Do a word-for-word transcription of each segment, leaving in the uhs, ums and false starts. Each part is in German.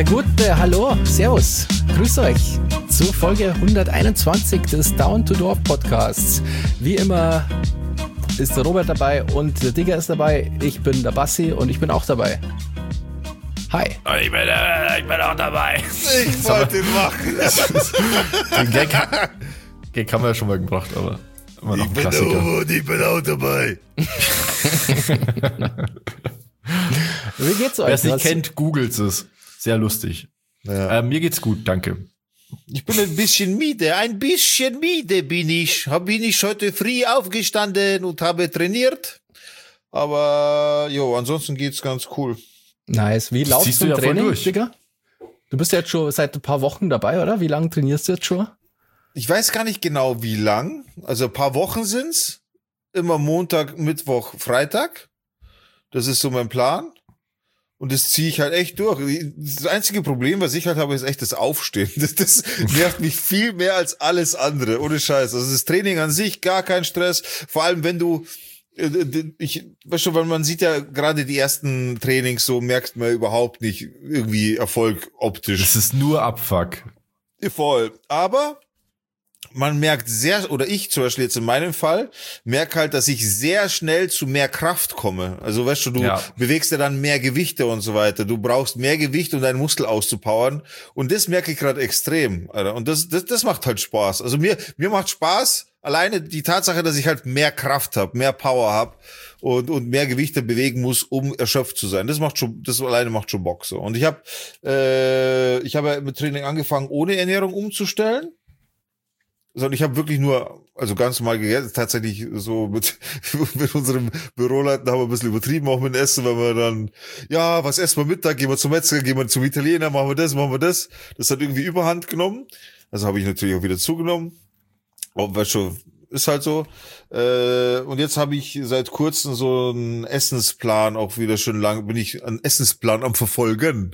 Gute, hallo, servus, grüß euch zu Folge hunderteinundzwanzig des Down to Dorf Podcasts. Wie immer ist der Robert dabei und der Digger ist dabei. Ich bin der Bassi und ich bin auch dabei. Hi. Ich bin, äh, ich bin auch dabei. Ich wollte ihn machen. Den Gag, Gag haben wir ja schon mal gebracht, aber immer noch ein Klassiker. Und ich bin auch dabei. Wie geht's euch? Wer es nicht Was? kennt, googelt es. Sehr lustig. Ja. Äh, mir geht's gut, danke. Ich bin ein bisschen müde, ein bisschen müde bin ich. Hab bin ich heute früh aufgestanden und habe trainiert. Aber jo, ansonsten geht's ganz cool. Nice. Wie laufst ziehst du du im ja voll Training, durch. Digga? Du bist ja jetzt schon seit ein paar Wochen dabei, oder? Wie lange trainierst du jetzt schon? Ich weiß gar nicht genau wie lang. Also ein paar Wochen sind's. Immer Montag, Mittwoch, Freitag. Das ist so mein Plan. Und das ziehe ich halt echt durch. Das einzige Problem, was ich halt habe, ist echt das Aufstehen. Das, das nervt mich viel mehr als alles andere. Ohne Scheiß. Also das Training an sich, gar kein Stress. Vor allem, wenn du, ich, weißt du, weil man sieht ja gerade die ersten Trainings so, merkt man überhaupt nicht irgendwie Erfolg optisch. Das ist nur Abfuck. Voll. Aber man merkt sehr, oder ich zum Beispiel jetzt in meinem Fall, merke halt, dass ich sehr schnell zu mehr Kraft komme. Also weißt du, du Ja. bewegst ja dann mehr Gewichte und so weiter. Du brauchst mehr Gewicht, um deinen Muskel auszupowern. Und das merke ich gerade extrem, Alter. Und das, das, das macht halt Spaß. Also mir, mir macht Spaß alleine die Tatsache, dass ich halt mehr Kraft habe, mehr Power habe und, und mehr Gewichte bewegen muss, um erschöpft zu sein. Das macht schon, das alleine macht schon Bock so. Und ich habe, äh, ich habe ja mit Training angefangen, ohne Ernährung umzustellen. Sondern ich habe wirklich nur, also ganz normal gegessen, tatsächlich so mit, mit unserem Büroleuten haben wir ein bisschen übertrieben, auch mit dem Essen, weil wir dann, ja, was essen wir Mittag, gehen wir zum Metzger, gehen wir zum Italiener, machen wir das, machen wir das. Das hat irgendwie Überhand genommen. Also habe ich natürlich auch wieder zugenommen. Aber weißt du, ist halt so. Äh, und jetzt habe ich seit kurzem so einen Essensplan, auch wieder schon lang, bin ich einen Essensplan am Verfolgen.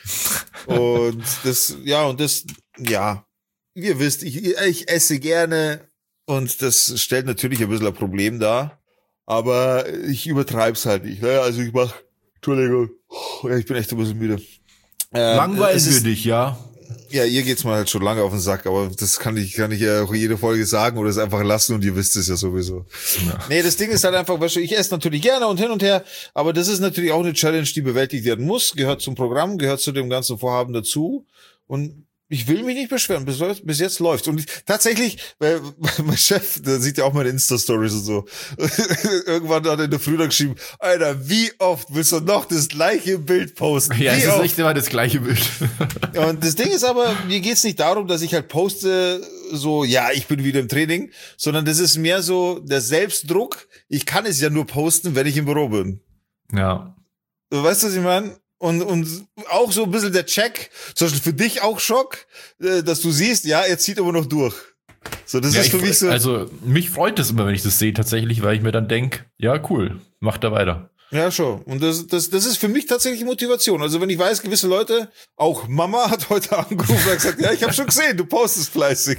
Und das, ja, und das, ja, ihr wisst, ich, ich esse gerne und das stellt natürlich ein bisschen ein Problem dar, aber ich übertreib's halt nicht. Ne? Also ich mach, Entschuldigung, ja, ich bin echt ein bisschen müde. Ähm, Langweilen es wir ist- dich, ja? Ja, ihr geht's mal halt schon lange auf den Sack, aber das kann ich, kann ich ja auch jede Folge sagen oder es einfach lassen und ihr wisst es ja sowieso. Ja. Nee, das Ding ist halt einfach, weißt du, ich esse natürlich gerne und hin und her, aber das ist natürlich auch eine Challenge, die bewältigt werden muss, gehört zum Programm, gehört zu dem ganzen Vorhaben dazu und ich will mich nicht beschweren, bis, bis jetzt läuft's. Und ich, tatsächlich, weil mein Chef, der sieht ja auch meine Insta-Stories und so. Irgendwann hat er in der Früh dann geschrieben, Alter, wie oft willst du noch das gleiche Bild posten? Ja, wie es ist oft? echt immer das gleiche Bild. Und das Ding ist aber, mir geht's nicht darum, dass ich halt poste, so, ja, ich bin wieder im Training, sondern das ist mehr so der Selbstdruck. Ich kann es ja nur posten, wenn ich im Büro bin. Ja. Weißt du, was ich meine? Und, und auch so ein bisschen der Check, zum Beispiel für dich auch Schock, äh, dass du siehst, ja, er zieht aber noch durch. So, das ja ist für ich, mich so. Also, mich freut es immer, wenn ich das sehe, tatsächlich, weil ich mir dann denke, ja, cool, mach da weiter. Ja, schon. Und das, das, das ist für mich tatsächlich Motivation. Also wenn ich weiß, gewisse Leute, auch Mama hat heute angerufen und gesagt, ja, ich habe schon gesehen, du postest fleißig.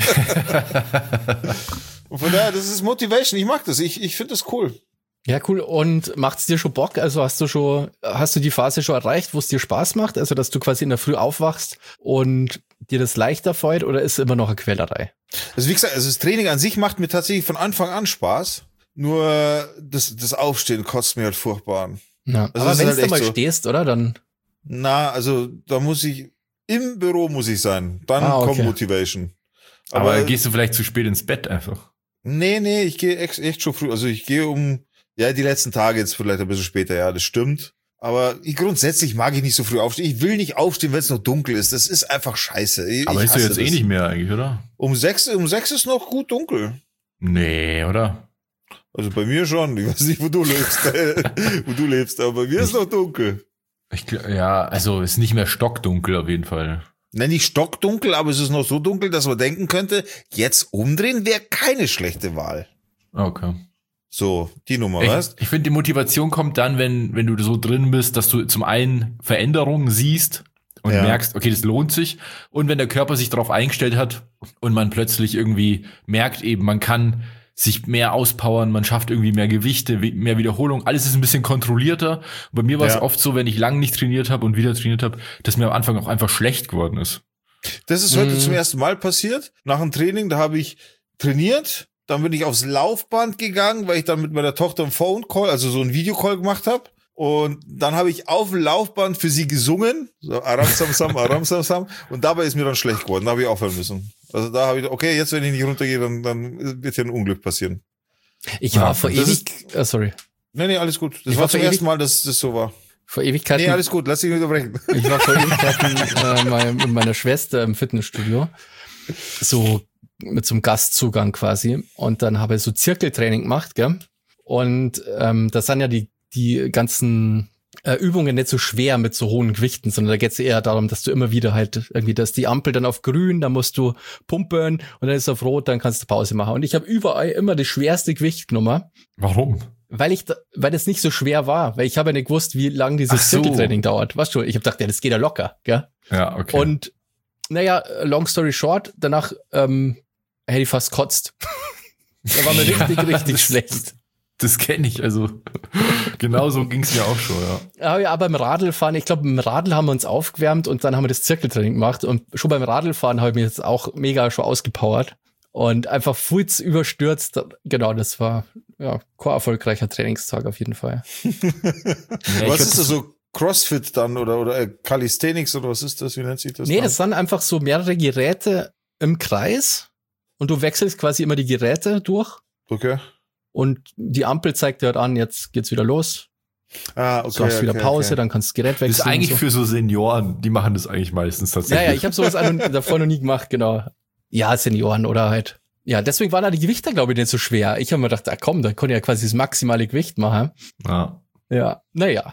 Und von daher, das ist Motivation. Ich mag das. Ich, ich finde das cool. Ja, cool. Und macht's dir schon Bock? Also hast du schon, hast du die Phase schon erreicht, wo es dir Spaß macht? Also, dass du quasi in der Früh aufwachst und dir das leichter fällt oder ist es immer noch eine Quälerei? Also wie gesagt, also das Training an sich macht mir tatsächlich von Anfang an Spaß. Nur das, das Aufstehen kotzt mir halt furchtbar an. Ja. Also Aber das ist wenn halt du echt mal so. stehst, oder? Dann. Na, also da muss ich, im Büro muss ich sein. Dann Ah, okay. kommt Motivation. Aber, Aber, gehst du vielleicht zu spät ins Bett einfach? nee, nee, ich gehe echt, echt schon früh. Also ich gehe um, ja, die letzten Tage jetzt vielleicht ein bisschen später, ja, das stimmt. Aber ich, grundsätzlich mag ich nicht so früh aufstehen. Ich will nicht aufstehen, wenn es noch dunkel ist. Das ist einfach scheiße. Ich, Aber ich ist doch hasse jetzt das. eh nicht mehr eigentlich, oder? Um sechs, um sechs ist noch gut dunkel. Nee, oder? Also bei mir schon. Ich weiß nicht, wo du lebst, wo du lebst, aber bei mir ist noch dunkel. Ich, gl- ja, also ist nicht mehr stockdunkel auf jeden Fall. Nenn nicht stockdunkel, aber es ist noch so dunkel, dass man denken könnte, jetzt umdrehen wäre keine schlechte Wahl. Okay. So, die Nummer, weißt? Ich, ich finde, die Motivation kommt dann, wenn, wenn du so drin bist, dass du zum einen Veränderungen siehst und Ja. merkst, okay, das lohnt sich. Und wenn der Körper sich darauf eingestellt hat und man plötzlich irgendwie merkt eben, man kann sich mehr auspowern, man schafft irgendwie mehr Gewichte, mehr Wiederholung, alles ist ein bisschen kontrollierter. Und bei mir war es Ja. oft so, wenn ich lange nicht trainiert habe und wieder trainiert habe, dass mir am Anfang auch einfach schlecht geworden ist. Das ist heute Mhm. zum ersten Mal passiert. Nach dem Training, da habe ich trainiert, dann bin ich aufs Laufband gegangen, weil ich dann mit meiner Tochter einen Phone-Call, also so einen Videocall gemacht habe. Und dann habe ich auf dem Laufband für sie gesungen, so Aram Sam Sam, Aram Sam Sam. Und dabei ist mir dann schlecht geworden, da habe ich aufhören müssen. Also da habe ich, okay, jetzt wenn ich nicht runtergehe, dann, dann wird hier ein Unglück passieren. Ich Ja, war vor das ewig, äh, sorry, Nee, nee, alles gut. Das Ich war war zum vor ersten ewig- Mal, dass das so war. vor Ewigkeiten. Nee, alles gut, lass dich nicht unterbrechen. Ich war vor Ewigkeiten äh, mal mit meiner Schwester im Fitnessstudio, so mit so einem Gastzugang quasi. Und dann habe ich so Zirkeltraining gemacht, gell? Und ähm, das sind ja die die ganzen äh, Übungen nicht so schwer mit so hohen Gewichten, sondern da geht es eher darum, dass du immer wieder halt irgendwie, dass die Ampel dann auf grün, dann musst du pumpen und dann ist es auf rot, dann kannst du Pause machen. Und ich habe überall immer das schwerste Gewicht genommen, Warum? weil ich, da, weil das nicht so schwer war, weil ich habe ja nicht gewusst, wie lange Ach dieses so. Zirkeltraining dauert. Weißt du, ich habe gedacht, ja, das geht ja locker, gell? Ja, okay. Und naja, long story short, danach ähm, hätte ich fast kotzt. Da war mir Ja, richtig, richtig das- schlecht. Das kenne ich, also genau so ging es mir auch schon, ja. Ja, ja, aber beim Radlfahren, ich glaube, im Radl haben wir uns aufgewärmt und dann haben wir das Zirkeltraining gemacht. Und schon beim Radlfahren habe ich mich jetzt auch mega schon ausgepowert und einfach Fuß überstürzt. Genau, das war ja kein erfolgreicher Trainingstag auf jeden Fall. ja ich Was würd- ist das so? Crossfit dann oder, oder äh, Calisthenics oder was ist das? Wie nennt sich das? Nee, dann? das sind einfach so mehrere Geräte im Kreis und du wechselst quasi immer die Geräte durch. Okay. Und die Ampel zeigt dir halt an, jetzt geht's wieder los. Ah, okay. Du hast wieder okay, Pause, okay. dann kannst du das Gerät wechseln. Das ist eigentlich und so. für so Senioren, die machen das eigentlich meistens Ja, tatsächlich. ja, ich habe sowas an und davor noch nie gemacht, genau. Ja, Senioren oder halt. Ja, deswegen waren da die Gewichte, glaube ich, nicht so schwer. Ich habe mir gedacht, ah, komm, da konnte ich ja quasi das maximale Gewicht machen. Ja. Ja, naja.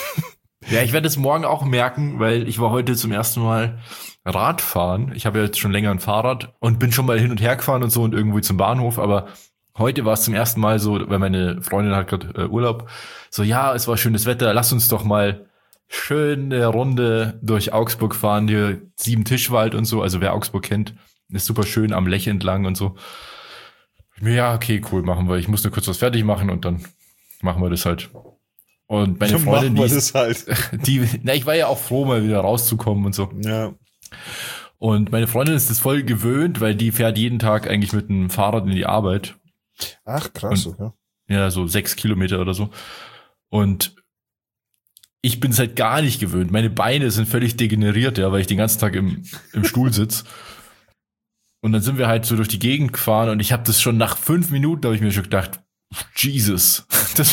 Ja, ich werde es morgen auch merken, weil ich war heute zum ersten Mal Radfahren. Ich habe ja jetzt schon länger ein Fahrrad und bin schon mal hin und her gefahren und so und irgendwo zum Bahnhof, aber heute war es zum ersten Mal so, weil meine Freundin hat gerade äh, Urlaub, so ja, es war schönes Wetter, lass uns doch mal schön eine Runde durch Augsburg fahren, hier sieben Tischwald und so, also wer Augsburg kennt, ist super schön am Lech entlang und so. Ja, okay, cool, machen wir. Ich muss nur kurz was fertig machen und dann machen wir das halt. Und meine Dann Freundin, machen die, wir ist, das halt. die, na, ich war ja auch froh, mal wieder rauszukommen und so. Ja. Und meine Freundin ist das voll gewöhnt, weil die fährt jeden Tag eigentlich mit dem Fahrrad in die Arbeit. Ach, krass, okay. Ja, so sechs Kilometer oder so. Und ich bin es halt gar nicht gewöhnt. Meine Beine sind völlig degeneriert, ja, weil ich den ganzen Tag im, im Stuhl sitz. Und dann sind wir halt so durch die Gegend gefahren und ich habe das schon nach fünf Minuten, habe ich mir schon gedacht, Jesus. Das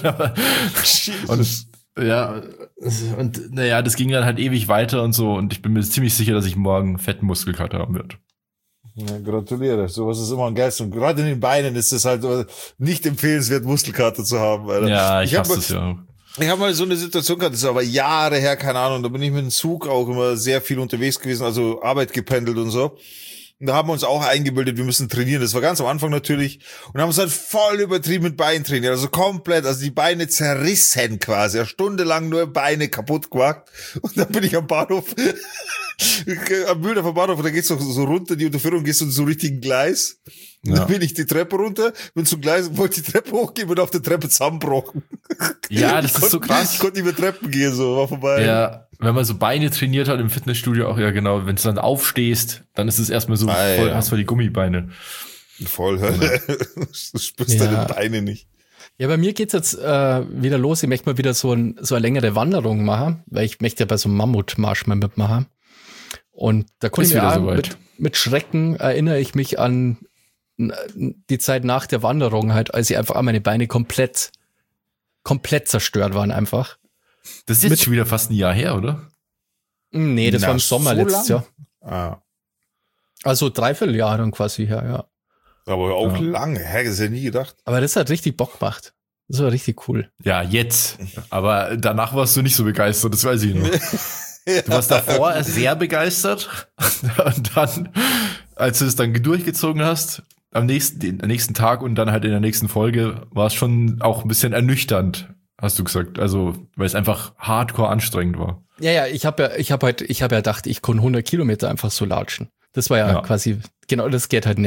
und, ja, und naja, das ging dann halt ewig weiter und so. Und ich bin mir ziemlich sicher, dass ich morgen fetten Muskelkater haben werde. Ja, gratuliere. Sowas ist immer am geilsten. Und gerade in den Beinen ist es halt nicht empfehlenswert, Muskelkater zu haben. Alter. Ja, ich, ich hasse hab das ja. Ich habe mal so eine Situation gehabt, das ist aber Jahre her, keine Ahnung, da bin ich mit dem Zug auch immer sehr viel unterwegs gewesen, also Arbeit gependelt und so. Und da haben wir uns auch eingebildet, wir müssen trainieren. Das war ganz am Anfang natürlich. Und haben uns halt voll übertrieben mit Beintraining. Also komplett, also die Beine zerrissen quasi. Ja, stundenlang nur Beine kaputt gemacht. Und dann bin ich am Bahnhof, am Mühldorfer Bahnhof, und da geht's so, so runter, die Unterführung, gehst du so richtigen Gleis. Und Ja. dann bin ich die Treppe runter, bin zum Gleis, wollte die Treppe hochgehen und auf der Treppe zusammenbrochen. Ja, das Ich ist so konnte- krass. Ich konnte nicht mehr Treppen gehen, so, war vorbei. Ja, wenn man so Beine trainiert hat im Fitnessstudio, auch ja genau, wenn du dann aufstehst, dann ist es erstmal so, Ah, voll, ja. hast du die Gummibeine. Voll, du spürst Ja. deine Beine nicht. Ja, bei mir geht's jetzt äh, wieder los. Ich möchte mal wieder so, ein, so eine längere Wanderung machen, weil ich möchte ja bei so einem Mammutmarsch mal mitmachen. Und da konnte Ist ich mir wieder auch soweit. mit, mit Schrecken erinnere ich mich an die Zeit nach der Wanderung halt, als ich einfach meine Beine komplett, komplett zerstört waren einfach. Das ist jetzt Mit- schon wieder fast ein Jahr her, oder? Nee, das Na, war im Sommer so letztes lang? Jahr. Ah, Also dreiviertel Jahre dann quasi her, ja. aber auch Ja. lange, hä, das hätte ich nie gedacht. Aber das hat richtig Bock gemacht. Das war richtig cool. Ja, jetzt. Aber danach warst du nicht so begeistert, das weiß ich noch. Du warst davor sehr begeistert und dann, als du es dann durchgezogen hast, am nächsten, den nächsten Tag und dann halt in der nächsten Folge, war es schon auch ein bisschen ernüchternd, hast du gesagt. Also, weil es einfach hardcore anstrengend war. Ja, ja, ich habe ja, ich habe halt, ich habe ja gedacht, ich kann hundert Kilometer einfach so latschen. Das war ja, Ja. quasi, genau, das geht halt nicht.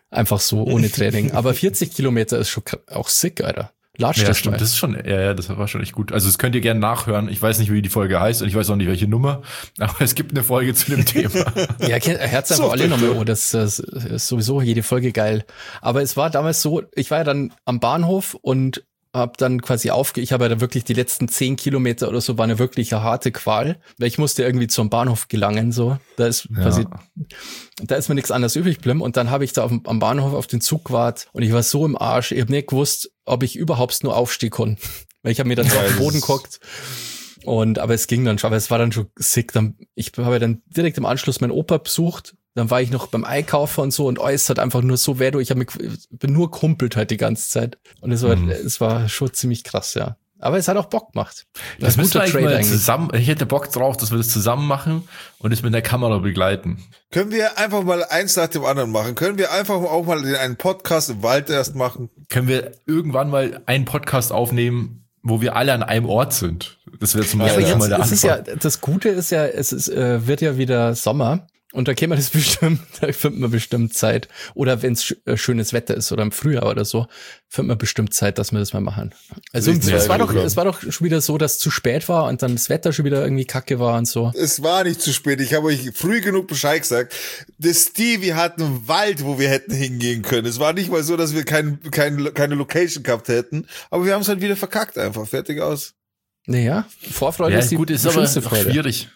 Einfach so, ohne Training. Aber vierzig Kilometer ist schon auch sick, Alter. Latsch Ja, das stimmt, mal. das ist schon, ja, ja, das war schon echt gut. Also das könnt ihr gerne nachhören. Ich weiß nicht, wie die Folge heißt und ich weiß auch nicht, welche Nummer, aber es gibt eine Folge zu dem Thema. Ja, Herz einfach So, alle bitte. nochmal. Oh, das, das ist sowieso jede Folge geil. Aber es war damals so, ich war ja dann am Bahnhof und hab dann quasi aufge... Ich habe ja dann wirklich die letzten zehn Kilometer oder so, war eine wirklich eine harte Qual, weil ich musste irgendwie zum Bahnhof gelangen, so. Da ist Ja. quasi... Da ist mir nichts anderes übrig geblieben und dann habe ich da auf, dem- am Bahnhof auf den Zug gewartet und ich war so im Arsch, ich habe nicht gewusst, ob ich überhaupt nur aufstehen konnte. Weil ich habe mir dann so auf den Boden geguckt. Und, aber es ging dann schon, aber es war dann schon sick. Dann, ich habe dann direkt im Anschluss meinen Opa besucht. Dann war ich noch beim Einkaufen und so und alles hat einfach nur so weh. Ich hab mich, bin nur kumpelt halt die ganze Zeit. Und es war, Mhm. es war schon ziemlich krass, ja. Aber es hat auch Bock gemacht. Das ist ein müssen wir guter eigentlich Trade mal eigentlich. zusammen, ich hätte Bock drauf, dass wir das zusammen machen und es mit der Kamera begleiten. Können wir einfach mal eins nach dem anderen machen? Können wir einfach auch mal den- einen Podcast im Wald erst machen? Können wir irgendwann mal einen Podcast aufnehmen, wo wir alle an einem Ort sind? Das wäre zum Ja, aber Beispiel schon mal jetzt, der es ist ja, Anfang. das Gute ist ja, es ist, äh, wird ja wieder Sommer. Und da käme man das bestimmt, da findet man bestimmt Zeit. Oder wenn es sch äh, schönes Wetter ist oder im Frühjahr oder so, findet man bestimmt Zeit, dass wir das mal machen. Also Richtig, es war ja, doch, klar. es war doch schon wieder so, dass es zu spät war und dann das Wetter schon wieder irgendwie kacke war und so. Es war nicht zu spät. Ich habe euch früh genug Bescheid gesagt. Der Stevie hat einen Wald, wo wir hätten hingehen können. Es war nicht mal so, dass wir kein, kein, keine Location gehabt hätten. Aber wir haben es halt wieder verkackt einfach. Fertig aus. Naja, Vorfreude Ja, ist die gut, ist aber schönste auch Freude. schwierig.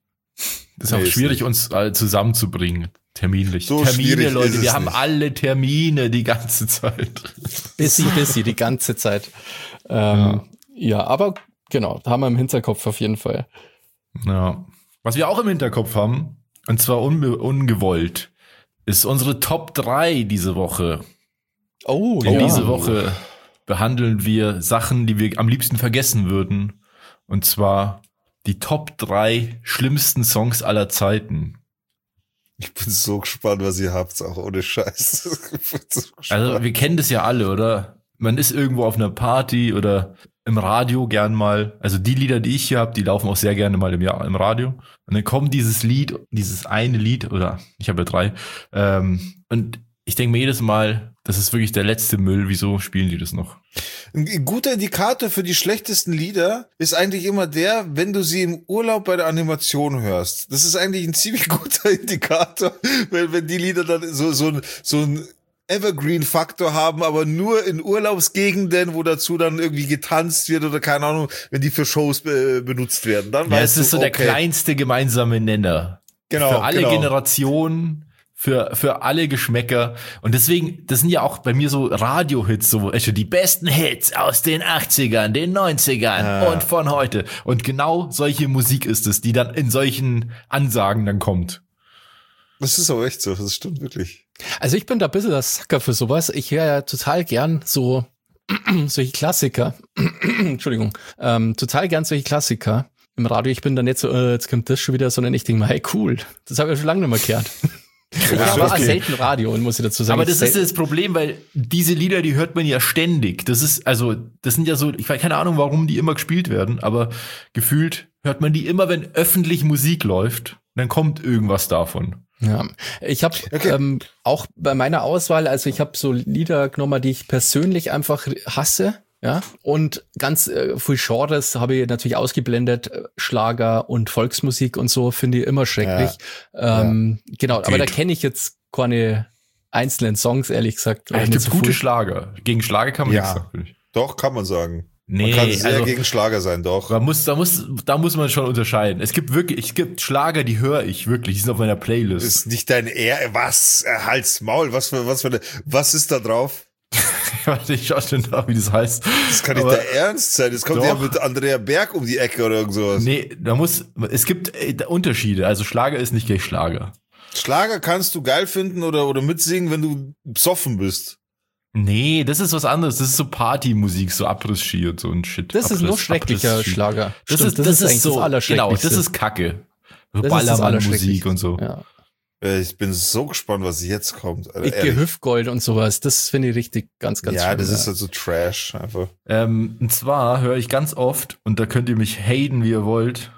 Das ist Nee, auch ist schwierig, nicht. uns alle zusammenzubringen. Terminlich. So Termine, schwierig ist Leute, es wir haben nicht. alle Termine die ganze Zeit. Busy, busy, die ganze Zeit. Ähm, ja. ja, aber genau, da haben wir im Hinterkopf auf jeden Fall. Ja. Was wir auch im Hinterkopf haben, und zwar unbe- ungewollt, ist unsere Top drei diese Woche. Oh, Denn ja. diese Woche behandeln wir Sachen, die wir am liebsten vergessen würden. Und zwar die Top drei schlimmsten Songs aller Zeiten. Ich bin so gespannt, was ihr habt, auch ohne Scheiß. Ich bin so gespannt. Also wir kennen das ja alle, oder? Man ist irgendwo auf einer Party oder im Radio gern mal. Also die Lieder, die ich hier habe, die laufen auch sehr gerne mal im, Jahr, im Radio. Und dann kommt dieses Lied, dieses eine Lied, oder ich habe ja drei. Ähm, und ich denke mir jedes Mal, das ist wirklich der letzte Müll. Wieso spielen die das noch? Ein guter Indikator für die schlechtesten Lieder ist eigentlich immer der, wenn du sie im Urlaub bei der Animation hörst. Das ist eigentlich ein ziemlich guter Indikator, wenn, wenn die Lieder dann so, so, ein- so ein Evergreen-Faktor haben, aber nur in Urlaubsgegenden, wo dazu dann irgendwie getanzt wird oder keine Ahnung, wenn die für Shows be benutzt werden. Dann Ja, weißt es ist du, so der okay. kleinste gemeinsame Nenner. Genau, Für alle genau. Generationen, für, für alle Geschmäcker. Und deswegen, das sind ja auch bei mir so Radio-Hits, so, also die besten Hits aus den achtzigern, den neunzigern Ah. und von heute. Und genau solche Musik ist es, die dann in solchen Ansagen dann kommt. Das ist aber echt so, das stimmt wirklich. Also ich bin da ein bisschen der Sucker für sowas. Ich höre ja total gern so solche Klassiker. Entschuldigung. Ähm, total gern solche Klassiker im Radio. Ich bin da nicht so, äh, jetzt kommt das schon wieder, sondern ich denke mal, hey cool, das habe ich ja schon lange nicht mehr gehört. Ja, aber okay. selten Radio, muss ich dazu sagen. Aber das ist Selten- das Problem, weil diese Lieder, die hört man ja ständig. Das ist, also, das sind ja so, ich weiß keine Ahnung, warum die immer gespielt werden, aber gefühlt hört man die immer, wenn öffentlich Musik läuft, dann kommt irgendwas davon. Ja, ich habe Okay. ähm, auch bei meiner Auswahl, also ich habe so Lieder genommen, die ich persönlich einfach hasse, ja, und ganz äh, viel Genres habe ich natürlich ausgeblendet, äh, Schlager und Volksmusik und so finde ich immer schrecklich. Ähm, Genau, aber da Geht. kenne ich jetzt keine einzelnen Songs, ehrlich gesagt. Es nicht gibt so gute viel. Schlager. Gegen Schlager kann man Ja. nichts sagen, finde ich. Doch, kann man sagen. Nee, man kann sehr also, gegen Schlager sein, doch. man muss, da muss, da muss man schon unterscheiden. Es gibt wirklich, es gibt Schlager, die höre ich wirklich, die sind auf meiner Playlist. Ist nicht dein Ehr, was? Äh, Hals, Maul, was für, was für eine, was ist da drauf? Warte, ich schau schon nach, wie das heißt. Das kann nicht Aber- der Ernst sein. Das kommt Doch. ja mit Andrea Berg um die Ecke oder irgend sowas. Nee, da muss, es gibt äh, Unterschiede. Also Schlager ist nicht gleich Schlager. Schlager kannst du geil finden oder, oder mitsingen, wenn du besoffen bist. Nee, das ist was anderes. Das ist so Partymusik, so Abriss-Ski und so ein Shit. Das ist Abriss- noch schrecklicher Abriss-Ski. Schlager. Das Stimmt, ist, das ist, eigentlich so, genau, Allerschrecklichste. das ist Kacke. So Das ist das Ballermann-Musik Allerschrecklichste. und so. Ja. Äh, Ich bin so gespannt, was jetzt kommt. Alter, Ich ehrlich. Hüftgold und sowas, das finde ich richtig ganz, ganz Ja, schlimm, das ist halt so Trash einfach. Ähm, und zwar höre ich ganz oft, und da könnt ihr mich haten, wie ihr wollt,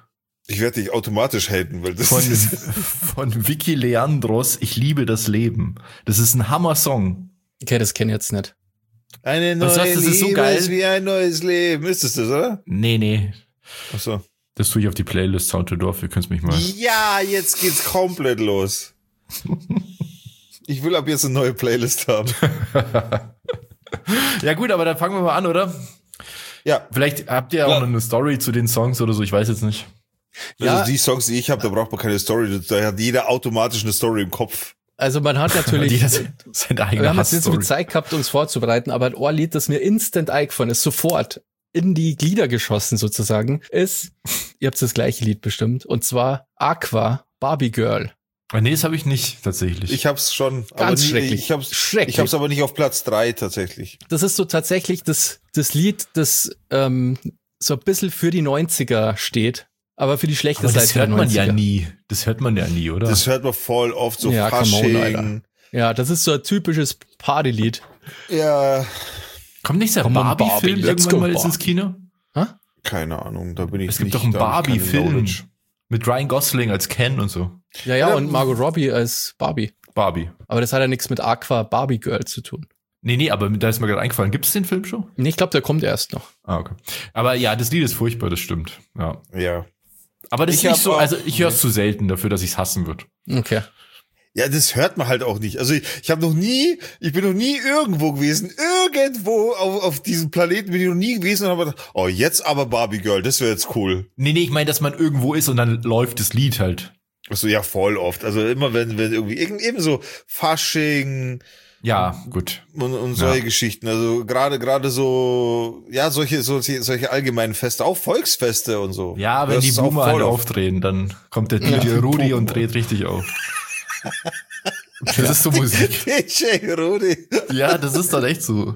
Ich werde dich automatisch haten, weil das Von, ist von Vicky Leandros, Ich liebe das Leben. Das ist ein Hammer-Song. Okay, das kenne ich jetzt nicht. eine neue Was sagst du, das ist so Liebe geil? ist wie ein neues Leben. Ist es das, oder? Nee, nee. Ach so. Das tue ich auf die Playlist Sound to Dorf, ihr könnt mich mal. Ja, jetzt geht's komplett los. Ich will ab jetzt eine neue Playlist haben. Ja gut, aber dann fangen wir mal an, oder? Ja, Vielleicht habt ihr ja auch Klar. noch eine Story zu den Songs oder so, ich weiß jetzt nicht. Ja. also die Songs, die ich habe, da braucht man keine Story. Da hat jeder automatisch eine Story im Kopf. Also man hat natürlich, Die das seine wir eigene haben jetzt nicht so viel Hassstory. Zeit gehabt, uns vorzubereiten, aber ein Ohrlied, das mir instant eingefallen ist, sofort in die Glieder geschossen sozusagen, ist, ihr habt das gleiche Lied bestimmt, und zwar Aqua, Barbie Girl. Ah, nee, das habe ich nicht tatsächlich. Ich hab's schon. aber Ganz nie, schrecklich. Ich hab's, Schrecklich. ich hab's aber nicht auf Platz drei tatsächlich. Das ist so tatsächlich das, das Lied, das ähm, so ein bisschen für die neunziger steht, aber für die schlechte aber Seite das hört der man neunziger. ja nie. Das hört man ja nie, oder? Das hört man voll oft so Ja, come on, Fasching. Alter. Ja, das ist so ein typisches Partylied. Ja, Kommt nicht der Come on, Barbie, Barbie-Film let's irgendwann go, mal jetzt Barbie. ins Kino? keine Ahnung, da bin ich Es gibt nicht. doch einen da hab ich keine Barbie-Film Knowledge. mit Ryan Gosling als Ken und so. Ja, ja, Ja, und Margot Robbie als Barbie. Barbie. Aber das hat ja nichts mit Aqua Barbie Girl zu tun. Nee, nee, aber da ist mir gerade eingefallen. Gibt es den Film schon? Nee, ich glaube, der kommt erst noch. Ah, okay. Aber ja, das Lied ist furchtbar, das stimmt. Ja. Ja. Aber das Ich ist nicht hab so, auch- also ich höre es zu selten dafür, dass ich es hassen würde. Okay. Ja, das hört man halt auch nicht. Also ich, ich habe noch nie, ich bin noch nie irgendwo gewesen, irgendwo auf, auf diesem Planeten bin ich noch nie gewesen und habe gedacht, oh, jetzt aber Barbie Girl, das wäre jetzt cool. Nee, nee, ich meine, dass man irgendwo ist und dann läuft das Lied halt. Also ja, voll oft. Also immer wenn, wenn irgendwie, irgend- eben so Fasching Ja, gut. und, und solche Ja. Geschichten. Also gerade, gerade so, ja, solche, solche, solche allgemeinen Feste, auch Volksfeste und so. Ja, wenn Das die ist auch Boomer halt voll oft. aufdrehen, dann kommt der D J Rudi und dreht richtig auf. Das ist so Musik. D J Rudi. Ja, das ist dann echt so.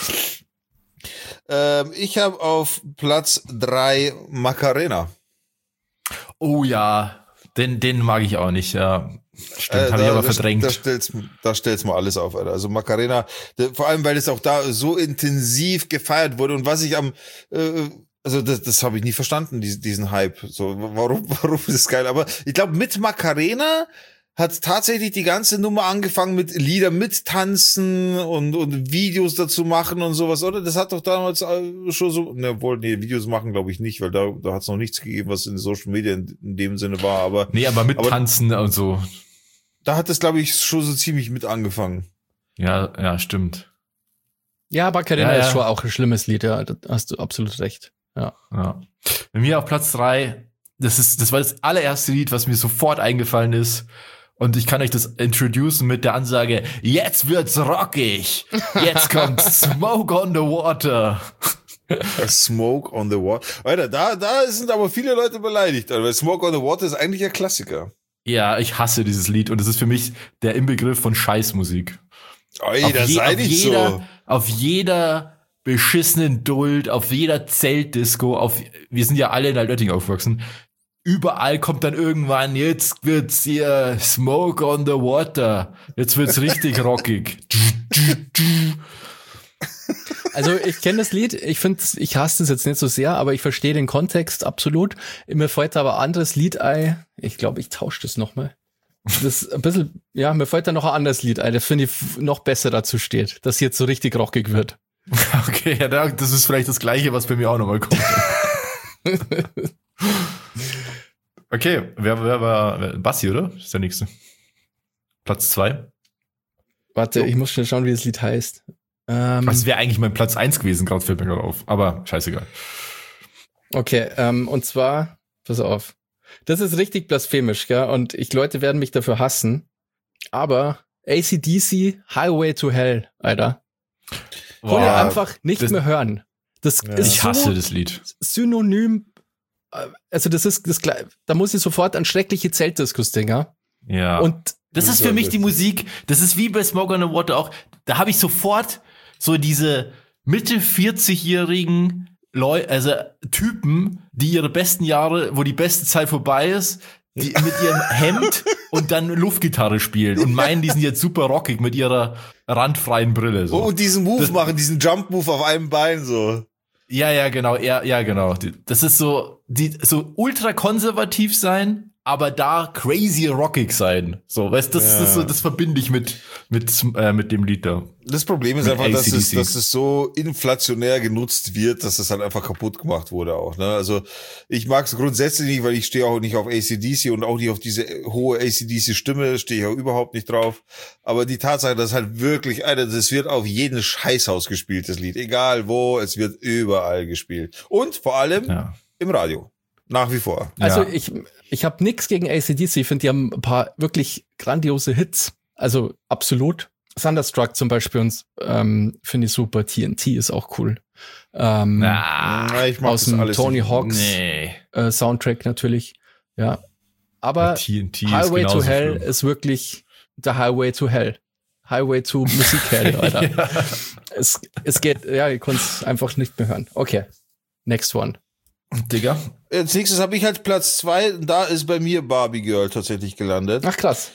Ähm, ich habe auf Platz drei Macarena. Oh ja, den, den mag ich auch nicht, ja. Stimmt, Äh, habe ich da- aber da- verdrängt. Da stellt's, da stellt's mal alles auf, Alter. Also Macarena, der, vor allem, weil es auch da so intensiv gefeiert wurde und was ich am, äh, also das, das habe ich nie verstanden, diesen, diesen Hype. So, warum, warum ist das geil? Aber ich glaube, mit Macarena hat tatsächlich die ganze Nummer angefangen mit Lieder mittanzen und, und Videos dazu machen und sowas, oder? Das hat doch damals äh, schon so, ne, wohl, nee, Videos machen glaube ich nicht, weil da, da hat es noch nichts gegeben, was in Social Media in, in dem Sinne war, aber Nee, aber mit aber- Tanzen und so. da hat es, glaube ich, schon so ziemlich mit angefangen. Ja, ja, stimmt. Ja, Macarena Ja, ja. ist schon auch ein schlimmes Lied, ja, da hast du absolut recht. Ja. Ja. Bei mir auf Platz drei, das ist, das war das allererste Lied, was mir sofort eingefallen ist. Und ich kann euch das introducen mit der Ansage, jetzt wird's rockig. Jetzt kommt Smoke on the Water. Smoke on the Water. Alter, da, da sind aber viele Leute beleidigt, weil Smoke on the Water ist eigentlich ein Klassiker. Ja, ich hasse dieses Lied und es ist für mich der Inbegriff von Scheißmusik. Alter, je- sei nicht jeder, so. auf jeder beschissenen Duld, auf jeder Zeltdisco, auf, wir sind ja alle in Altötting aufgewachsen, überall kommt dann irgendwann, jetzt wird's hier Smoke on the Water, jetzt wird's richtig rockig. Also ich kenne das Lied, ich finde, ich hasse es jetzt nicht so sehr, aber ich verstehe den Kontext absolut. Mir fällt aber ein anderes Lied ein. Ich glaube, ich tausche das nochmal. Das ist ein bisschen, ja, mir fällt da noch ein anderes Lied ein, das finde ich f- noch besser dazu steht, dass jetzt so richtig rockig wird. Okay, ja, da- das ist vielleicht das Gleiche, was bei mir auch nochmal kommt. Okay, wer, wer war, wer, Bassi, oder? Ist der nächste. Platz zwei. Warte, Jo. ich muss schnell schauen, wie das Lied heißt. Ähm, Das wäre eigentlich mein Platz eins gewesen, gerade fällt mir gerade auf. Aber scheißegal. Okay, ähm, und zwar, pass auf. Das ist richtig blasphemisch, gell? Und ich, Leute werden mich dafür hassen. Aber A C D C, Highway to Hell, Alter. Wollen wir Boah, einfach nicht das- mehr hören. Das Ja. ist ich hasse so das Lied. synonym. äh, Also das ist das, Gle- da muss ich sofort an schreckliche Zeltdiskus denken. Ja. Und Das ist für mich die Musik, das ist wie bei Smoke on the Water auch, da habe ich sofort so diese Mitte vierzig-jährigen Leute, also Typen, die ihre besten Jahre, wo die beste Zeit vorbei ist, die mit ihrem Hemd und dann Luftgitarre spielen und meinen, die sind jetzt super rockig mit ihrer randfreien Brille. So. Oh, und diesen Move Das- machen, diesen Jump-Move auf einem Bein, so. Ja, ja, genau, ja, ja, genau. Das ist so, die, so ultra konservativ sein, aber da crazy rockig sein. So, weißt du, das, Ja. das, so, das verbinde ich mit, mit, äh, mit dem Lied da. Das Problem ist Mit einfach, dass A C D es, C. dass es so inflationär genutzt wird, dass es halt einfach kaputt gemacht wurde auch. Ne? Also ich mag es grundsätzlich nicht, weil ich stehe auch nicht auf A C D C und auch nicht auf diese hohe A C D C-Stimme, stehe ich auch überhaupt nicht drauf. Aber die Tatsache, dass halt wirklich, Alter, das wird auf jedem Scheißhaus gespielt, das Lied. Egal wo, es wird überall gespielt. Und vor allem Ja. im Radio. Nach wie vor. Also Ja. ich, ich habe nichts gegen A C D C. Ich finde, die haben ein paar wirklich grandiose Hits. Also absolut. Thunderstruck zum Beispiel und ähm, finde ich super. T N T ist auch cool. Ähm, Ah, Na, ich mag aus das dem alles Tony nicht. Hawks nee. äh, Soundtrack natürlich. Ja. Aber T N T ist Highway to genauso Hell schlimm. ist wirklich der Highway to Hell. Highway to Musik Hell, Alter. Ja. es, es geht, ja, ihr könnt es einfach nicht mehr hören. Okay. Next one. Digga. Als nächstes habe ich halt Platz zwei. Da ist bei mir Barbie Girl tatsächlich gelandet. Ach krass.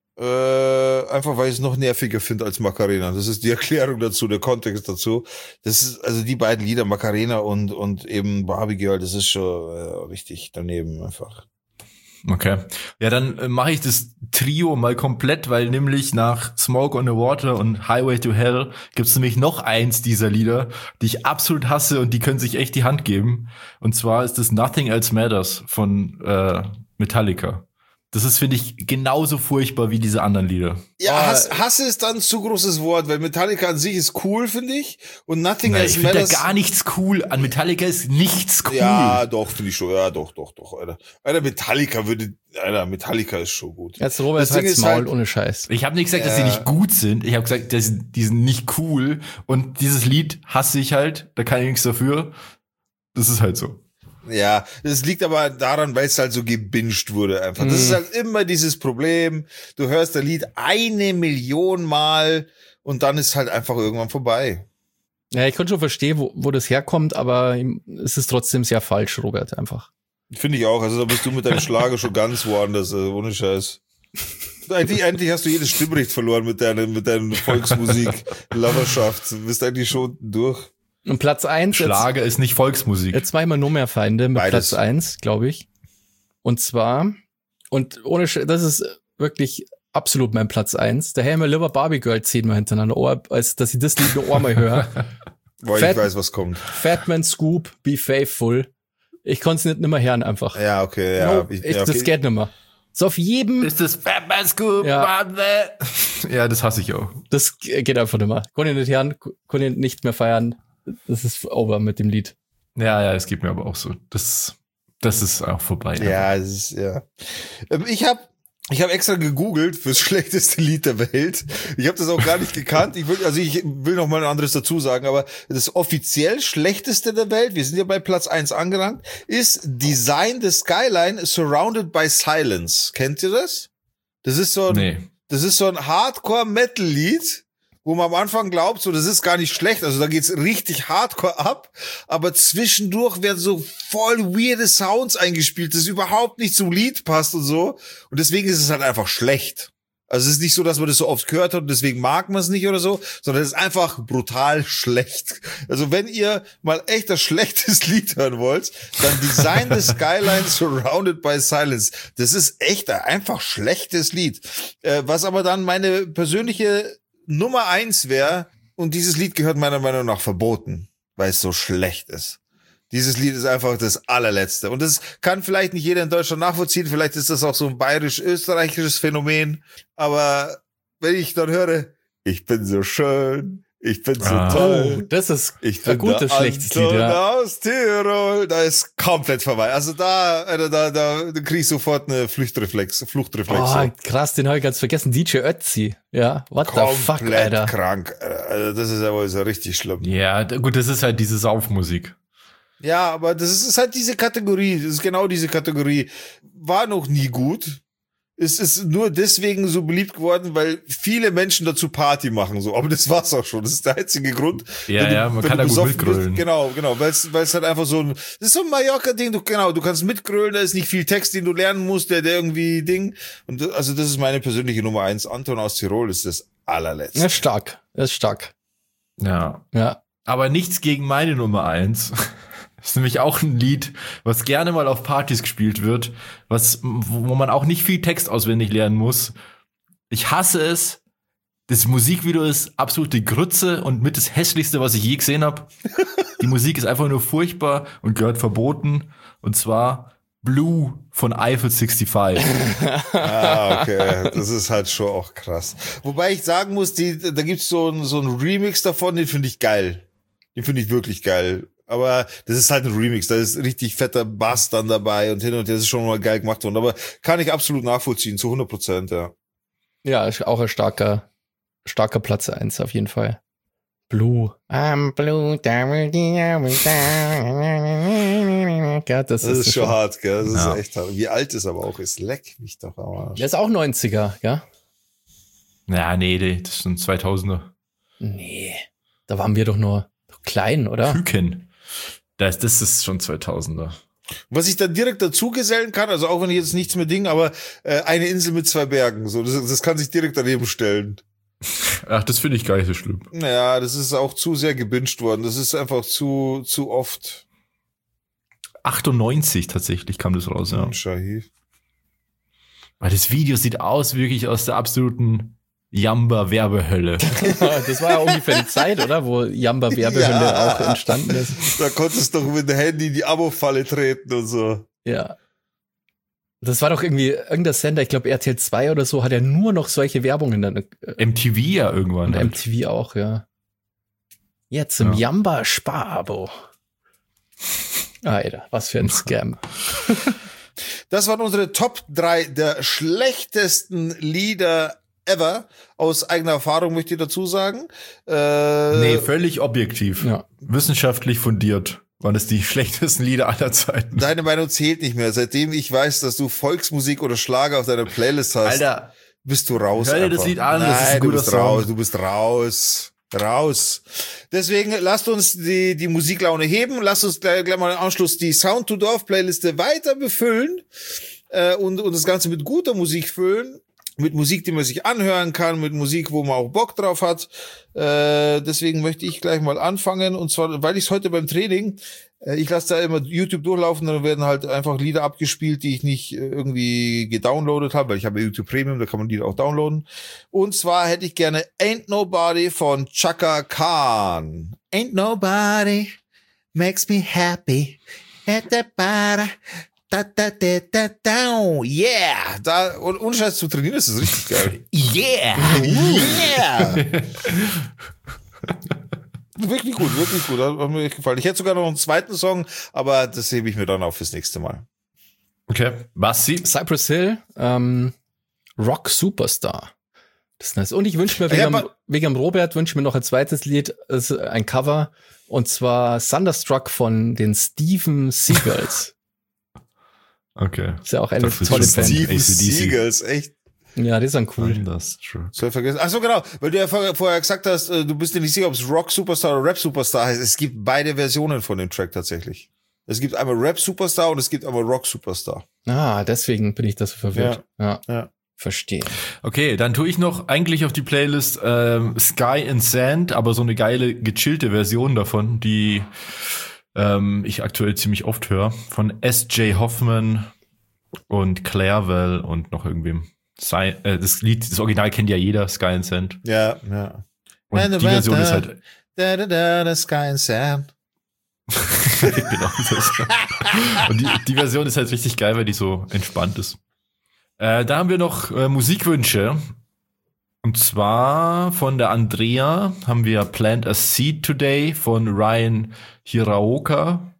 Äh, einfach weil ich es noch nerviger finde als Macarena. Das ist die Erklärung dazu, der Kontext dazu. Das ist, also die beiden Lieder, Macarena und, und eben Barbie Girl, das ist schon äh, richtig daneben einfach. Okay. Ja, dann äh, mache ich das Trio mal komplett, weil nämlich nach Smoke on the Water und Highway to Hell gibt's nämlich noch eins dieser Lieder, die ich absolut hasse und die können sich echt die Hand geben. Und zwar ist das Nothing Else Matters von äh, Metallica. Das ist, finde ich, genauso furchtbar wie diese anderen Lieder. Ja, Oh, Hass, Hasse ist dann ein zu großes Wort, weil Metallica an sich ist cool, finde ich. Und Nothing Nein, ich Else finde da Matters. gar nichts cool. An Metallica ist nichts cool. Ja, doch, finde ich schon. Ja, doch, doch, doch, Alter. Alter, Metallica würde, Alter, Metallica ist schon gut. Jetzt Robert Das Ding halt's ist Maul halt- ohne Scheiß. Ich habe nicht gesagt, dass Ja. sie nicht gut sind. Ich habe gesagt, dass sie, die sind nicht cool. Und dieses Lied hasse ich halt. Da kann ich nichts dafür. Das ist halt so. Ja, das liegt aber daran, weil es halt so gebinged wurde einfach. Das ist halt immer dieses Problem. Du hörst das Lied eine Million Mal und dann ist halt einfach irgendwann vorbei. Ja, ich kann schon verstehen, wo, wo das herkommt, aber es ist trotzdem sehr falsch, Robert, einfach. Finde ich auch. Also da bist du mit deinem Schlager schon ganz woanders, also ohne Scheiß. Eigentlich, eigentlich hast du jedes Stimmrecht verloren mit deiner, mit deiner Volksmusik-Loverschaft. Du bist eigentlich schon durch. Und Platz eins, Schlager ist nicht Volksmusik. jetzt, jetzt war immer nur mehr Feinde mit Beides. Platz eins, glaube ich. Und zwar, und ohne Sch das ist wirklich absolut mein Platz eins. Da hätte ich mir lieber Barbie Girl zehnmal hintereinander Ohr, als dass ich das Lied nur einmal höre. Weil Fett- ich weiß, was kommt. Fatman Scoop, Be Faithful. Ich konnte es nicht nimmer hören einfach. Ja, okay, ja. no, ich, ich, ja, okay. Das geht nimmer. So auf jedem, Ist das Fatman Scoop? Ja. Ja, das hasse ich auch. das geht einfach nimmer. Konnte ich nicht hören, konnte ich nicht mehr feiern. Das ist over mit dem Lied. Ja, ja, es geht mir aber auch so. Das, das ist auch vorbei. Ja, es ist, ja. Ähm, Ich habe ich hab extra gegoogelt fürs schlechteste Lied der Welt. Ich habe das auch gar nicht gekannt. Ich will, also ich will noch mal ein anderes dazu sagen, aber das offiziell schlechteste der Welt, wir sind ja bei Platz eins angelangt, ist Design the Skyline Surrounded by Silence. Kennt ihr das? Das ist so ein, Nee. das ist so ein Hardcore-Metal-Lied, wo man am Anfang glaubt, so, das ist gar nicht schlecht, also da geht's richtig hardcore ab, aber zwischendurch werden so voll weirde Sounds eingespielt, das überhaupt nicht zum Lied passt und so, und deswegen ist es halt einfach schlecht. Also es ist nicht so, dass man das so oft gehört hat und deswegen mag man es nicht oder so, sondern es ist einfach brutal schlecht. Also wenn ihr mal echt das schlechtes Lied hören wollt, dann Design the Skyline Surrounded by Silence. Das ist echt ein einfach schlechtes Lied. Äh, was aber dann meine persönliche Nummer eins wäre, und dieses Lied gehört meiner Meinung nach verboten, weil es so schlecht ist. Dieses Lied ist einfach das allerletzte. Und das kann vielleicht nicht jeder in Deutschland nachvollziehen. Vielleicht ist das auch so ein bayerisch-österreichisches Phänomen. Aber wenn ich dann höre, ich bin so schön, ich bin so Ah. toll. Oh, das ist Ich ein bin gutes, der schlechtes Anton Lied, ja. aus Tirol. Da ist komplett vorbei. Also da, Alter, da, da, da krieg ich sofort eine Fluchtreflex, Fluchtreflex. Oh, krass, den habe ich ganz vergessen. D J Ötzi. Ja, what the fuck, Komplett Alter. krank. Also das ist aber so richtig schlimm. Ja, d- gut, das ist halt diese Saufmusik. Ja, aber das ist, ist halt diese Kategorie. Das ist genau diese Kategorie. War noch nie gut. Es ist nur deswegen so beliebt geworden, weil viele Menschen dazu Party machen, so. Aber das war's auch schon. Das ist der einzige Grund. Ja, Wenn du- ja, man wenn kann du da gut besoffen bist. mitgrölen. Genau, genau. Weil es, weil es halt einfach so ein, das ist so ein Mallorca-Ding. Du, genau, du kannst mitgrölen. Da ist nicht viel Text, den du lernen musst, der, der irgendwie Ding. Und das, also das ist meine persönliche Nummer eins. Anton aus Tirol ist das allerletzte. Das ist stark. Das ist stark. Ja. Ja. Aber nichts gegen meine Nummer eins. Das ist nämlich auch ein Lied, was gerne mal auf Partys gespielt wird, was, wo man auch nicht viel Text auswendig lernen muss. Ich hasse es. Das Musikvideo ist absolute Grütze und mit das hässlichste, was ich je gesehen habe. Die Musik ist einfach nur furchtbar und gehört verboten. Und zwar Blue von Eiffel sechsundsiebzig. Ah, okay. Das ist halt schon auch krass. Wobei ich sagen muss, die, da gibt's so ein, so ein Remix davon, den finde ich geil. Den finde ich wirklich geil. Aber das ist halt ein Remix, da ist richtig fetter Bass dann dabei und hin und her, das ist schon mal geil gemacht worden. Aber kann ich absolut nachvollziehen, zu hundert Prozent, ja. Ja, ist auch ein starker, starker Platz eins auf jeden Fall. Blue. I'm blue. Ja, das, Das ist, ist schon schon hart, gell? Das Ja. ist echt hart. Wie alt ist aber auch ist, leck mich doch am Arsch. Der ist auch neunziger, ja? Ja, nee, nee, das sind zweitausender. Nee, da waren wir doch nur klein, oder? Küken. Das, das ist schon zweitausender. Was ich dann direkt dazu gesellen kann, also auch wenn ich jetzt nichts mehr ding, aber äh, eine Insel mit zwei Bergen, so das, das kann sich direkt daneben stellen. Ach, das finde ich gar nicht so schlimm. Naja, das ist auch zu sehr gebinged worden. Das ist einfach zu zu oft. achtundneunzig tatsächlich kam das raus, ja. Shahi. Weil das Video sieht aus wirklich aus der absoluten Jamba-Werbehölle. Das war ja ungefähr die Zeit, oder? Wo Jamba Werbehülle Ja. auch entstanden ist. Da konntest du doch mit dem Handy in die Abo-Falle treten und so. Ja. Das war doch irgendwie irgendein Sender, ich glaube R T L zwei oder so, hat ja nur noch solche Werbungen dann. äh, M T V ja irgendwann. Und Halt. M T V auch, ja. Jetzt im Ja. Jamba Sparabo. Alter, was für ein Scam. Das waren unsere Top drei der schlechtesten Lieder ever. Aus eigener Erfahrung möchte ich dazu sagen. Äh, Nee, völlig objektiv. Ja. Wissenschaftlich fundiert waren es die schlechtesten Lieder aller Zeiten. Deine Meinung zählt nicht mehr. Seitdem ich weiß, dass du Volksmusik oder Schlager auf deiner Playlist hast, Alter, bist du raus. hör dir einfach. das Lied an, Nein, das ist ein du guter bist Song. raus, du bist raus. Raus. Deswegen lasst uns die, die Musiklaune heben. Lasst uns gleich, gleich mal im Anschluss die Sound to Dorf Playliste weiter befüllen äh, und, und das Ganze mit guter Musik füllen. Mit Musik, die man sich anhören kann, mit Musik, wo man auch Bock drauf hat. Äh, deswegen möchte ich gleich mal anfangen. Und zwar, weil ich es heute beim Training, äh, ich lasse da immer YouTube durchlaufen, dann werden halt einfach Lieder abgespielt, die ich nicht äh, irgendwie gedownloadet habe, weil ich habe ja YouTube Premium, da kann man Lieder auch downloaden. Und zwar hätte ich gerne Ain't Nobody von Chaka Khan. Ain't nobody makes me happy. At the bar. Da, da, da, da, da, yeah! Da, und ohne Scheiß zu trainieren, ist das richtig geil. yeah! Yeah! Wirklich gut, wirklich gut. Hat mir echt gefallen. Ich hätte sogar noch einen zweiten Song, aber das hebe ich mir dann auf fürs nächste Mal. Okay, Basti? Cypress Hill, ähm, Rock Superstar. Das ist nice. Und ich wünsche mir wegen, Ja, am, aber- wegen am Robert wünsche mir noch ein zweites Lied, das ist ein Cover, und zwar Thunderstruck von den Steven Seagulls. Okay. Ist ja auch eine Das ist tolle schon Band. Steve- Steven A C D C. Seagulls, echt. Ja, die sind cool. Thunderstruck. Soll ich vergessen. Ach so, genau. Weil du ja vor- vorher gesagt hast, äh, du bist dir nicht sicher, ob es Rock Superstar oder Rap Superstar heißt. Es gibt beide Versionen von dem Track tatsächlich. Es gibt einmal Rap Superstar und es gibt einmal Rock Superstar. Ah, deswegen bin ich das so verwirrt. Ja, Ja. verstehe. Okay, dann tue ich noch eigentlich auf die Playlist ähm, Sky and Sand, aber so eine geile, gechillte Version davon, die ähm, ich aktuell ziemlich oft höre. Von S J Hoffman und Clairville und noch irgendwem. Sci- äh, das Lied, das Original kennt ja jeder, Sky and Sand. Ja, ja. Und And die the Version weather- ist halt Da, da, da, the sky and sand. genau das. Und die, die Version ist halt richtig geil, weil die so entspannt ist. Äh, da haben wir noch äh, Musikwünsche. Und zwar von der Andrea haben wir Plant a Seed Today von Ryan Hiraoka.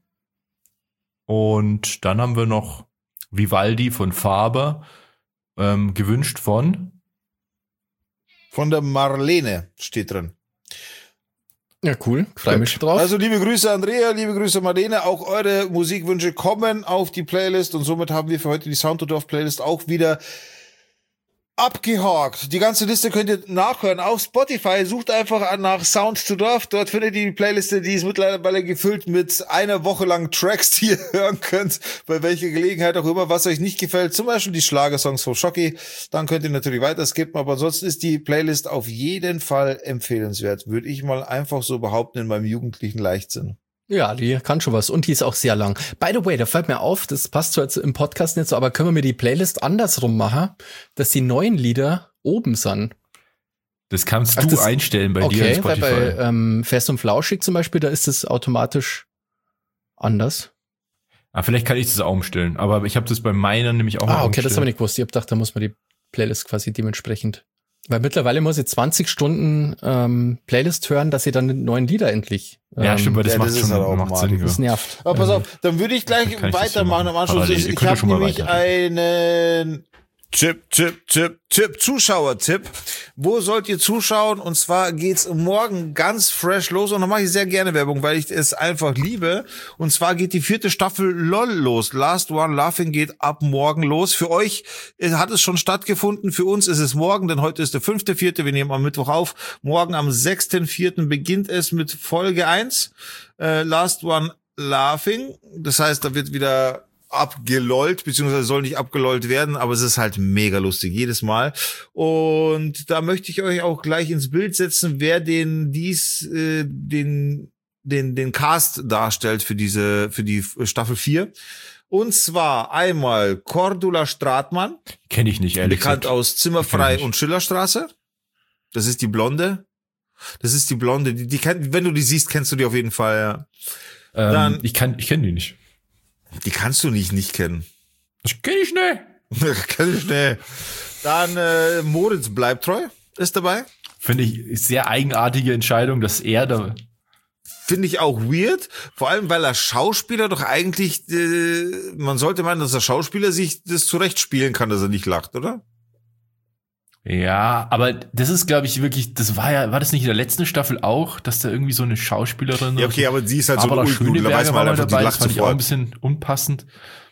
Und dann haben wir noch Vivaldi von Faber, ähm, gewünscht von Von der Marlene steht drin. Ja, cool. Freue mich schon drauf. Also liebe Grüße Andrea, liebe Grüße Marlene. Auch eure Musikwünsche kommen auf die Playlist und somit haben wir für heute die Sound to Dorf Playlist auch wieder Abgehakt. Die ganze Liste könnt ihr nachhören auf Spotify. Sucht einfach nach Sound to Dorf. Dort findet ihr die Playliste, die ist mittlerweile gefüllt mit einer Woche lang Tracks, die ihr hören könnt, bei welcher Gelegenheit auch immer, was euch nicht gefällt. Zum Beispiel die Schlagersongs von Schocki. Dann könnt ihr natürlich weiter skippen, aber ansonsten ist die Playlist auf jeden Fall empfehlenswert. Würde ich mal einfach so behaupten in meinem jugendlichen Leichtsinn. Ja, die kann schon was und die ist auch sehr lang. By the way, da fällt mir auf, das passt zwar jetzt im Podcast nicht so, aber können wir mir die Playlist andersrum machen, dass die neuen Lieder oben sind? Das kannst Ach, du das, einstellen bei okay, dir in Spotify. Weil bei ähm, Fest und Flauschig zum Beispiel, da ist es automatisch anders. Ah, vielleicht kann ich das auch umstellen, aber ich habe das bei meiner nämlich auch Ah, okay, umgestellt. das habe ich nicht gewusst. Ich hab gedacht, da muss man die Playlist quasi dementsprechend. Weil mittlerweile muss ich zwanzig Stunden ähm, Playlist hören, dass ich dann die neuen Lieder endlich. Ähm, Ja, stimmt, weil das ja, macht das schon ist halt auch macht mal- Sinn. Das Ja. nervt. Aber pass auf, dann würde ich gleich Dann kann ich das so weitermachen machen. am Anschluss. Parallel. Ihr Ich könnt ja habe schon mal nämlich weiter. einen Tipp, Tipp, Tipp, Tipp, Zuschauer-Tipp. Wo sollt ihr zuschauen? Und zwar geht's morgen ganz fresh los. Und da mache ich sehr gerne Werbung, weil ich es einfach liebe. Und zwar geht die vierte Staffel LOL los. Last One Laughing geht ab morgen los. Für euch hat es schon stattgefunden. Für uns ist es morgen, denn heute ist der fünfte vierte. Wir nehmen am Mittwoch auf. Morgen am sechsten vierten beginnt es mit Folge eins. Äh, Last One Laughing. Das heißt, da wird wieder abgelollt, beziehungsweise soll nicht abgelollt werden, aber es ist halt mega lustig, jedes Mal. Und da möchte ich euch auch gleich ins Bild setzen, wer den dies, äh, den, den, den Cast darstellt für diese, für die Staffel vier. Und zwar einmal Cordula Stratmann, Kenne ich nicht, ehrlich bekannt gesagt. aus Kenn Zimmerfrei ich und Schillerstraße. Das ist die Blonde. Das ist die Blonde, die, die kennt, wenn du die siehst, kennst du die auf jeden Fall, ja. Ähm, Dann- ich kann, ich kenne die nicht. Die kannst du nicht nicht kennen. Ich kenne ich nicht. Kenn ich schnell. Dann äh, Moritz bleibt treu ist dabei. Finde ich sehr eigenartige Entscheidung, dass er da. Finde ich auch weird. Vor allem, weil er Schauspieler doch eigentlich, äh, man sollte meinen, dass der Schauspieler sich das zurecht spielen kann, dass er nicht lacht, oder? Ja, aber das ist, glaube ich, wirklich, das war ja, war das nicht in der letzten Staffel auch, dass da irgendwie so eine Schauspielerin. Ja, okay, aber sie ist halt so Barbara eine Ulknudel, da weiß Schöneberger man war mal einfach, die dabei, das lacht fand ich auch ein sofort. bisschen unpassend.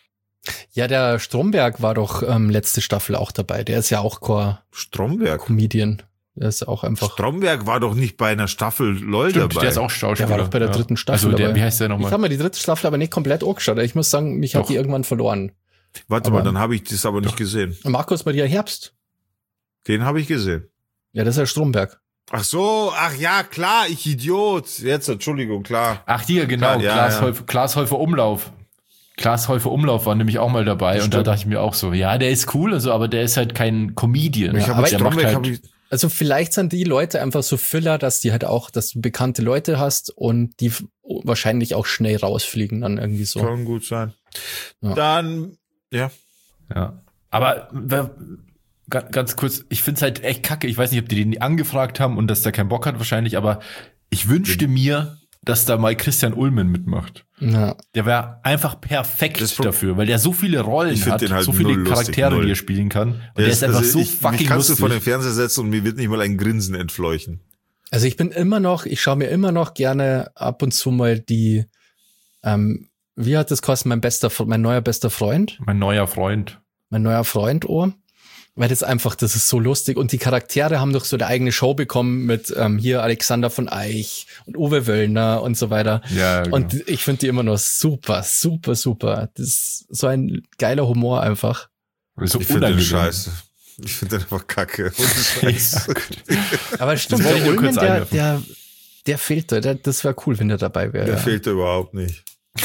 Ja, der Stromberg war doch ähm, letzte Staffel auch dabei. Der ist ja auch Stromberg. Comedian. Der ist auch einfach. Stromberg war doch nicht bei einer Staffel LOL Stimmt, dabei. der ist auch Schauspieler. Der war doch bei der ja. dritten Staffel Also der, dabei. wie heißt der Ich nochmal? habe mir die dritte Staffel aber nicht komplett angeschaut. Ich muss sagen, mich Doch. hat die irgendwann verloren. Warte aber- mal, dann habe ich das aber nicht gesehen. Markus Maria Herbst. Den habe ich gesehen. Ja, das ist ja Stromberg. Ach so, ach ja, klar, ich Idiot. Jetzt, Entschuldigung, klar. Ach, hier, genau, Ja, ja, Klaas, ja. Häufer, Klaas Häufer Umlauf. Klaas Häufer Umlauf war nämlich auch mal dabei und da Stimmt. dachte ich mir auch so, ja, der ist cool, also, aber der ist halt kein Comedian. Ja, Ich habe aber der macht Stromberg, halt, habe ich, Also vielleicht sind die Leute einfach so Filler, dass die halt auch, dass du bekannte Leute hast und die f- wahrscheinlich auch schnell rausfliegen dann irgendwie so. kann gut sein. Ja. Dann, ja. ja. Aber wer- ga- ganz kurz, ich find's halt echt kacke. Ich weiß nicht, ob die den angefragt haben und dass der keinen Bock hat wahrscheinlich, aber ich wünschte mir, dass da mal Christian Ulmen mitmacht. Ja. Der wäre einfach perfekt Das Pro- dafür, weil der so viele Rollen Ich find hat, den halt so viele null lustig, Charaktere, null. die er spielen kann. Und der, ist einfach also so ich, fucking mich kannst lustig. du vor den Fernseher setzen und mir wird nicht mal ein Grinsen entfleuchen. Also ich bin immer noch, ich schaue mir immer noch gerne ab und zu mal die, ähm, wie hat das geheißen, mein bester, Fre- mein neuer bester Freund, Mein neuer Freund. mein neuer Freund, oh. Weil das einfach, das ist so lustig. Und die Charaktere haben doch so eine eigene Show bekommen mit ähm, hier Alexander von Eich und Uwe Wöllner und so weiter. Ja, genau. Und ich finde die immer noch super, super, super. Das ist so ein geiler Humor einfach. so Ich finde den unangenehm. scheiße. Ich finde den einfach kacke. Ohne Scheiß. Ja, gut. Aber stimmt, wollte der ich nur Ulmen, kurz der, einwerfen. der, der fehlt da. Der, das wäre cool, wenn der dabei wäre. Der Ja. fehlt da überhaupt nicht.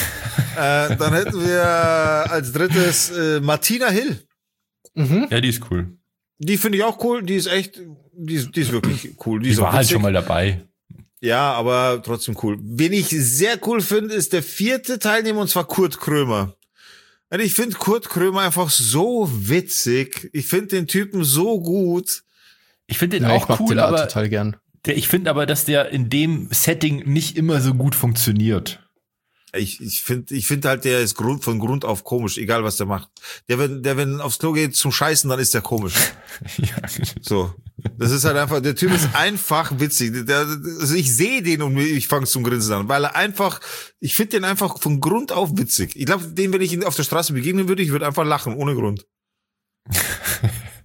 äh, dann hätten wir als drittes äh, Martina Hill. Mhm. Ja, die ist cool. Die finde ich auch cool. Die ist echt, die ist, die ist wirklich cool. Die, Die ist auch war halt witzig. schon mal dabei. Ja, aber trotzdem cool. Wen ich sehr cool finde, ist der vierte Teilnehmer, und zwar Kurt Krömer. Und ich finde Kurt Krömer einfach so witzig. Ich finde den Typen so gut. Ich finde den Ja, ich auch mag cool, den auch aber total gern. der, ich finde aber, dass der in dem Setting nicht immer so gut funktioniert. Ich, ich finde, ich finde halt, der ist Grund, von Grund auf komisch, egal was der macht. Der, wenn, der, wenn aufs Klo geht zum Scheißen, dann ist der komisch. Ja. So. Das ist halt einfach, der Typ ist einfach witzig. Der, also ich sehe den und ich fange zum Grinsen an, weil er einfach, ich finde den einfach von Grund auf witzig. Ich glaube, den, wenn ich ihn auf der Straße begegnen würde, ich würde einfach lachen, ohne Grund.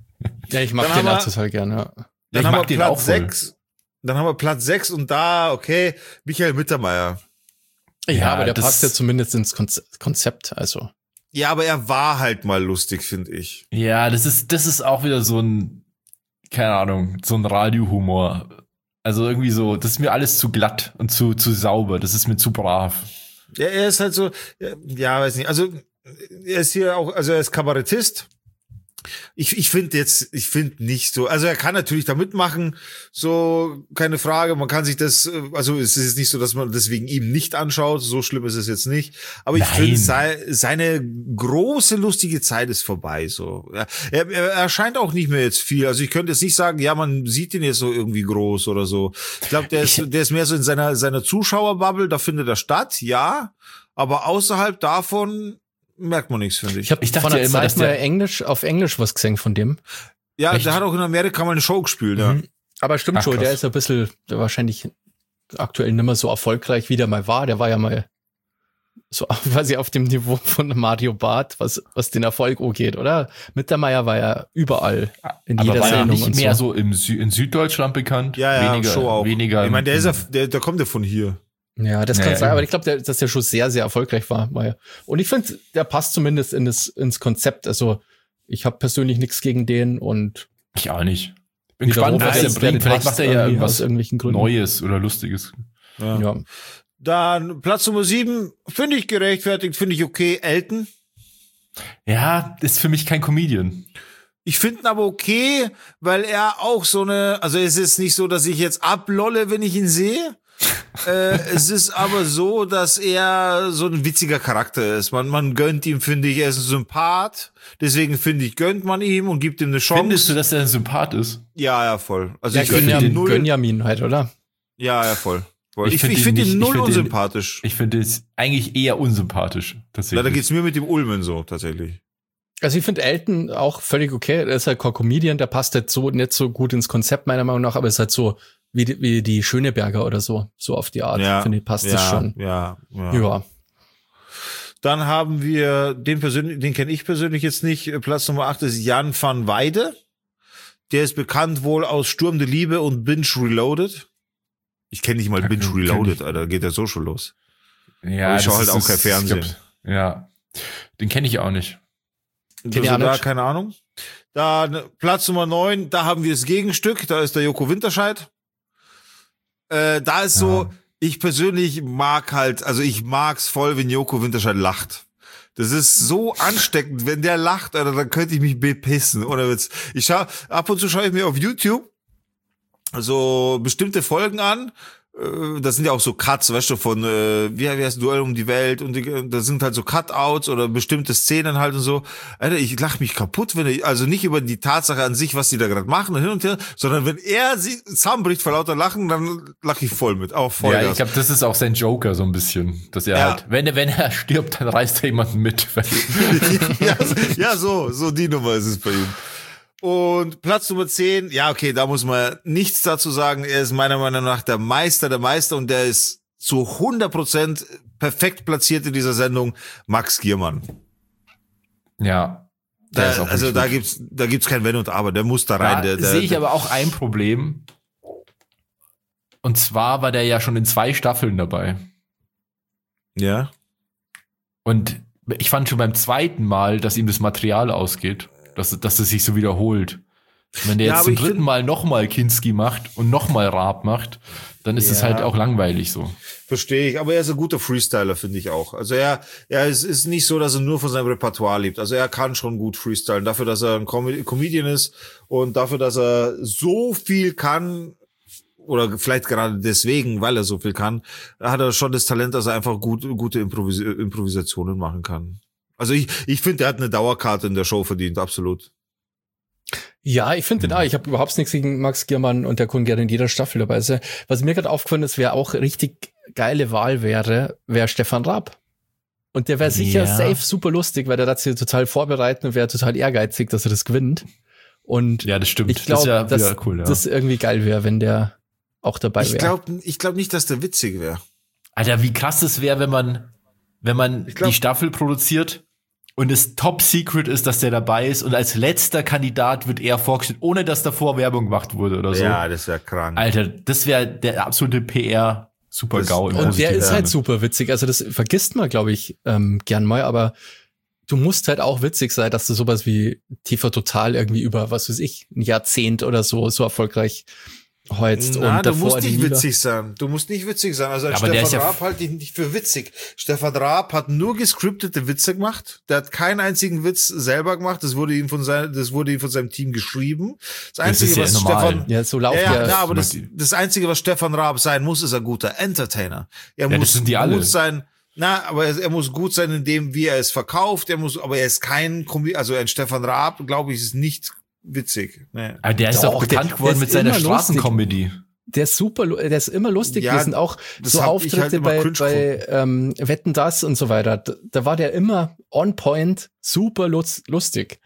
Ja, ich mag Dann den haben auch wir- total gerne. Ja. Dann ich haben mag wir den Platz auch voll. sechs. Dann haben wir Platz sechs und da, okay, Michael Mittermeier. Ja, Ja, aber der das- passt ja zumindest ins Konze- Konzept, also. Ja, aber er war halt mal lustig, finde ich. Ja, das ist, das ist auch wieder so ein, keine Ahnung, so ein Radiohumor. Also irgendwie so, das ist mir alles zu glatt und zu, zu sauber. Das ist mir zu brav. Ja, er ist halt so, ja, weiß nicht, also er ist hier auch, also er ist Kabarettist. Ich, ich finde jetzt, ich finde nicht so, also er kann natürlich da mitmachen, so, keine Frage, man kann sich das, also es ist nicht so, dass man das wegen ihm nicht anschaut, so schlimm ist es jetzt nicht, aber ich Nein. finde, sei, seine große, lustige Zeit ist vorbei, so. Ja, er, er erscheint auch nicht mehr jetzt viel, also ich könnte jetzt nicht sagen, ja, man sieht ihn jetzt so irgendwie groß oder so. Ich glaube, der ist, der ist mehr so in seiner, seiner Zuschauerbubble, da findet er statt, ja, aber außerhalb davon merkt man nichts, finde ich. Ich habe Ich dachte von der ja immer, Zeit dass der- mal Englisch, auf Englisch was gesehen von dem. Ja, Echt? der hat auch in Amerika mal eine Show gespielt, ja. Mhm. Aber stimmt Ach, schon, der krass. ist ein bisschen wahrscheinlich aktuell nicht mehr so erfolgreich, wie der mal war. Der war ja mal so quasi auf dem Niveau von Mario Barth, was, was den Erfolg angeht, oder? Mittermeier war ja überall in Aber jeder war ja Sendung nicht und mehr so. so im Sü in Süddeutschland bekannt. Ja, ja, weniger, Show auch. Weniger. Ich meine, der ist ja, im- der, der kommt ja von hier. Ja, das kann Ja, sein, ja. aber ich glaube, der, dass der schon sehr, sehr erfolgreich war. war. Und ich finde, der passt zumindest in das, ins Konzept. Also ich habe persönlich nichts gegen den und Ich auch nicht. Bin wie der gespannt, Robert was er jetzt bringt. Vielleicht passt macht er ja irgendwie irgendwas aus irgendwelchen Gründen. Neues oder Lustiges. Ja. Ja. Dann Platz Nummer sieben, finde ich gerechtfertigt, finde ich okay, Elton. Ja, ist für mich kein Comedian. Ich finde ihn aber okay, weil er auch so eine, also es ist nicht so, dass ich jetzt ablolle, wenn ich ihn sehe. äh, es ist aber so, dass er so ein witziger Charakter ist. Man, man gönnt ihm, finde ich, er ist ein Sympath. Deswegen finde ich, gönnt man ihm und gibt ihm eine Chance. Findest du, dass er ein Sympath ist? Ja, ja, voll. Also Ja, ich finde Gönjamin, ihn null. Gönjamin halt, oder? Ja, ja, voll. voll. Ich Ich, find ich ihn finde ihn nicht- ich null find ihn- unsympathisch. Ich finde es eigentlich eher unsympathisch, Ja, tatsächlich. da geht's mir mit dem Ulmen so, tatsächlich. Also ich finde Elton auch völlig okay. Er ist halt kein Comedian, der passt halt so nicht so gut ins Konzept meiner Meinung nach, aber ist halt so wie die, wie die Schöneberger oder so, so auf die Art. Ja, Finde ich, passt ja, das schon. Ja, ja. Ja. Dann haben wir den persönlich, den kenne ich persönlich jetzt nicht. Platz Nummer acht ist Jan van Weide. Der ist bekannt wohl aus Sturm der Liebe und Binge Reloaded. Ich kenne nicht mal Ja, Binge kenn Reloaded, ich. Alter. Geht ja so schon los. ja, Aber ich schau das halt ist- auch kein das- Fernsehen. Ich glaub, ja, den kenne ich auch nicht. Kenn ich Also auch da nicht. keine Ahnung. Dann Platz Nummer neun, da haben wir das Gegenstück. Da ist der Joko Winterscheid. Äh, da ist so, Ja. ich persönlich mag halt, also ich mag's voll, wenn Joko Winterscheid lacht. Das ist so ansteckend, wenn der lacht, Alter, dann könnte ich mich bepissen, oder Witz. Ich schau, ab und zu schaue ich mir auf YouTube so bestimmte Folgen an. Äh, Das sind ja auch so Cuts, weißt du, von, äh, wie, wie heißt Duell um die Welt, und die, da sind halt so Cutouts oder bestimmte Szenen halt und so. Alter, ich lach mich kaputt, wenn ich, also nicht über die Tatsache an sich, was die da gerade machen und hin und her, sondern wenn er sie zusammenbricht vor lauter Lachen, dann lach ich voll mit, auch voll. Ja, ich glaube, das ist auch sein Joker so ein bisschen, dass er Ja. halt, wenn er wenn er stirbt, dann reißt er jemanden mit. Weil- ja, ja, so, so die Nummer ist es bei ihm. Und Platz Nummer zehn, ja, okay, da muss man nichts dazu sagen. Er ist meiner Meinung nach der Meister der Meister und der ist zu hundert Prozent perfekt platziert in dieser Sendung, Max Giermann. ja, der Da, ist auch also wirklich da gut. gibt's, da gibt's kein Wenn und Aber, der muss da rein. Da Der, der, sehe ich aber auch ein Problem. Und zwar war der ja schon in zwei Staffeln dabei. ja. Und ich fand schon beim zweiten Mal, dass ihm das Material ausgeht. Dass, dass es sich so wiederholt. Wenn der Ja, jetzt aber zum ich dritten find- Mal nochmal Kinski macht und nochmal Raab macht, dann ist es Ja. halt auch langweilig so. Verstehe ich, aber er ist ein guter Freestyler, finde ich auch. Also er, er ist, ist nicht so, dass er nur von seinem Repertoire lebt. Also er kann schon gut freestylen. Dafür, dass er ein Com- Comedian ist und dafür, dass er so viel kann, oder vielleicht gerade deswegen, weil er so viel kann, hat er schon das Talent, dass er einfach gut, gute Improvis- Improvisationen machen kann. Also ich, ich finde, er hat eine Dauerkarte in der Show verdient, absolut. Ja, ich finde den Mhm. auch. Ich habe überhaupt nichts gegen Max Giermann und der kann gerne in jeder Staffel dabei sein. Was mir gerade aufgefallen ist, wer auch richtig geile Wahl wäre, wäre Stefan Raab. Und der wäre sicher Ja. safe super lustig, weil der das hier total vorbereiten und wäre total ehrgeizig, dass er das gewinnt. Und Ja, das stimmt. ich glaube, das ist ja dass wieder cool, ja. das irgendwie geil wäre, wenn der auch dabei Ich wäre. glaube ich glaub nicht, dass der witzig wäre. Alter, wie krass es wäre, wenn man, wenn man Ich glaub- die Staffel produziert und es Top Secret ist, dass der dabei ist und als letzter Kandidat wird er vorgestellt, ohne dass davor Werbung gemacht wurde oder so. Ja, das wäre krank. Alter, das wäre der absolute P R Super-GAU. Und der ist halt super witzig. Also das vergisst man, glaube ich, ähm, gern mal, aber du musst halt auch witzig sein, dass du sowas wie T V Total irgendwie über, was weiß ich, ein Jahrzehnt oder so, so erfolgreich holst. Na, und du davor musst nicht Lieder. witzig sein. Du musst nicht witzig sein. Also Aber der ist Stefan ja Raab halte ich nicht für witzig. Stefan Raab hat nur gescriptete Witze gemacht. Der hat keinen einzigen Witz selber gemacht. Das wurde ihm von seinem, das wurde ihm von seinem Team geschrieben. Das Einzige, ist ja was normal. Stefan, Ja, so laufen ja, ja, ja. ja, aber das, das Einzige, was Stefan Raab sein muss, ist ein guter Entertainer. Er Ja, das muss sind die gut alle. sein. Na, aber er, er muss gut sein in dem, wie er es verkauft. Er muss, aber er ist kein, Komi- also ein Stefan Raab, glaube ich, ist nicht witzig. Nee. Aber der ist Doch, auch der- bekannt der geworden ist mit seiner immer Straßencomedy. Der ist super, lu- der ist immer lustig Ja, gewesen, auch das so hab ich Auftritte halt immer bei, cringe bei ähm, Wetten, das und so weiter. Da, da war der immer on point, super luz- lustig.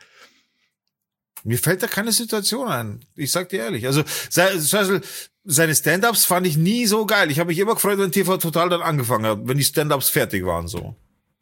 Mir fällt da keine Situation ein. Ich sag dir ehrlich. Also se- zum Beispiel seine Stand-Ups fand ich nie so geil. Ich habe mich immer gefreut, wenn T V Total dann angefangen hat, wenn die Stand-Ups fertig waren so.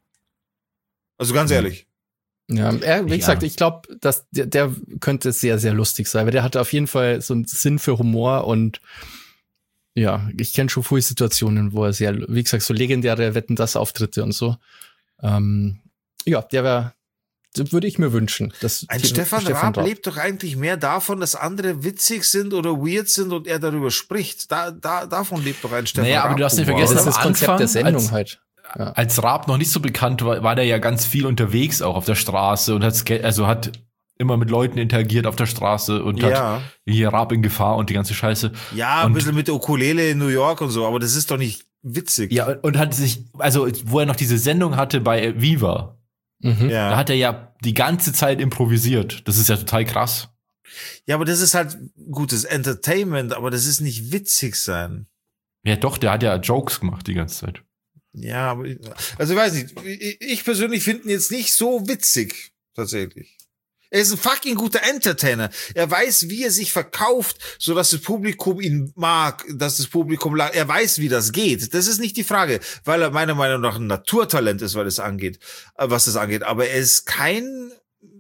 Also ganz ehrlich. Ja, er, wie Ja. gesagt, ich glaube, dass der, der könnte sehr, sehr lustig sein, weil der hat auf jeden Fall so einen Sinn für Humor und ja, ich kenne schon viele Situationen, wo er sehr, wie gesagt, so legendäre Wetten, das Auftritte und so. Ähm, ja, der wäre, würde ich mir wünschen. Dass Ein die- Stefan, Raab lebt doch eigentlich mehr davon, dass andere witzig sind oder weird sind und er darüber spricht. Da, da, davon lebt doch ein Stefan Naja, aber Raab. du darfst nicht Humor, vergessen, Das oder? ist das am Konzept Anfang der Sendung als- halt. Ja. Als Raab noch nicht so bekannt war, war der ja ganz viel unterwegs auch auf der Straße und hat Ske- also hat immer mit Leuten interagiert auf der Straße und Ja. hat hier Raab in Gefahr und die ganze Scheiße. Ja, ein Und- bisschen mit der Ukulele in New York und so, aber das ist doch nicht witzig. Ja, und hat sich, also wo er noch diese Sendung hatte bei Viva, Mhm. ja. da hat er ja die ganze Zeit improvisiert. Das ist ja total krass. Ja, aber das ist halt gutes Entertainment, aber das ist nicht witzig sein. Ja doch, der hat ja Jokes gemacht die ganze Zeit. Ja, aber ich- also ich weiß nicht, ich ich persönlich finde ihn jetzt nicht so witzig, tatsächlich. Er ist ein fucking guter Entertainer. Er weiß, wie er sich verkauft, so dass das Publikum ihn mag, dass das Publikum, la- er weiß, wie das geht. Das ist nicht die Frage, weil er meiner Meinung nach ein Naturtalent ist, weil es angeht, äh, was das angeht. Aber er ist kein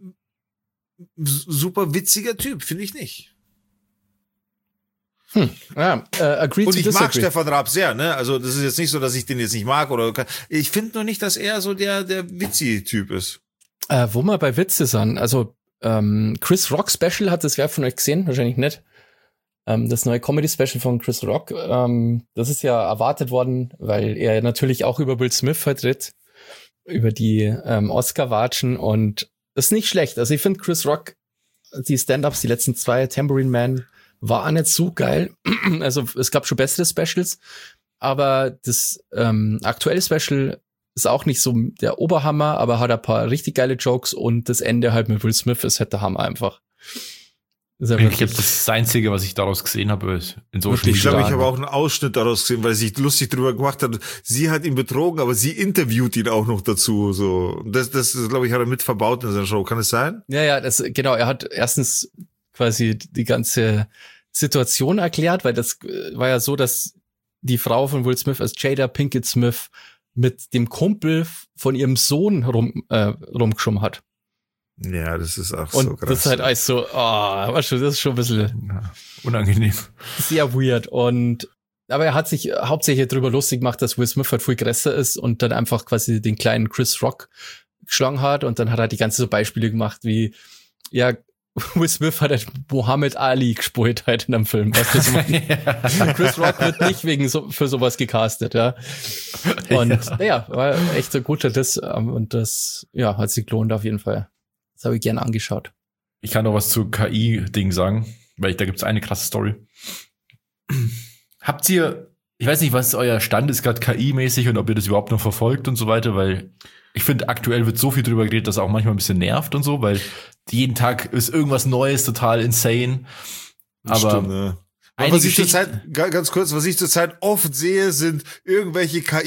s- super witziger Typ, finde ich nicht. Ja, äh, agree Und to ich mag disagree. Stefan Raab sehr, ne? Also das ist jetzt nicht so, dass ich den jetzt nicht mag oder kann. Ich finde nur nicht, dass er so der der Witzi-Typ ist. Äh, wo wir bei Witze sind, also ähm, Chris Rock Special hat das wer von euch gesehen? Wahrscheinlich nicht. Ähm, das neue Comedy Special von Chris Rock, ähm, das ist ja erwartet worden, weil er natürlich auch über Will Smith vertritt, über die ähm, Oscar-Watschen und das ist nicht schlecht. Also ich finde Chris Rock, die Stand-Ups, die letzten zwei, Tambourine Man, war auch nicht so geil. Also es gab schon bessere Specials, aber das ähm, aktuelle Special ist auch nicht so der Oberhammer, aber hat ein paar richtig geile Jokes und das Ende halt mit Will Smith ist halt der Hammer einfach. Ist ja Ich wirklich- glaube, das ist das Einzige, was ich daraus gesehen habe, ist in Social Ich glaube, ich Media. habe auch einen Ausschnitt daraus gesehen, weil sie sich lustig drüber gemacht hat. Sie hat ihn betrogen, aber sie interviewt ihn auch noch dazu. So, das, das, glaube ich, hat er mit verbaut in seiner Show. Kann es sein? Ja, ja, das, genau, er hat erstens quasi die ganze Situation erklärt, weil das äh, war ja so, dass die Frau von Will Smith, also Jada Pinkett Smith, mit dem Kumpel von ihrem Sohn rum, äh, rumgeschoben hat. Ja, das ist auch Und so krass. das ist halt alles so, oh, weißt du, das ist schon ein bisschen Ja, unangenehm. sehr weird. Und aber er hat sich hauptsächlich darüber lustig gemacht, dass Will Smith halt viel größer ist und dann einfach quasi den kleinen Chris Rock geschlagen hat. Und dann hat er die ganze so Beispiele gemacht, wie, ja, Will Smith hat halt Muhammad Ali gespielt halt in einem Film. Weißt du, so Chris Rock wird nicht wegen so, für sowas gecastet, ja. Und Ja. naja, war echt ein guter Diss. ähm, Und das, ja, hat sich gelohnt auf jeden Fall. Das habe ich gerne angeschaut. Ich kann noch was zu K I-Ding sagen, weil ich, da gibt's eine krasse Story. Habt ihr, ich weiß nicht, was euer Stand ist gerade K I-mäßig und ob ihr das überhaupt noch verfolgt und so weiter, weil ich finde, aktuell wird so viel drüber geredet, dass es auch manchmal ein bisschen nervt und so, weil jeden Tag ist irgendwas Neues, total insane. Aber Stimmt, ne? Eine was ich Geschichte- zurzeit, ga- ganz kurz, was ich zurzeit oft sehe, sind irgendwelche K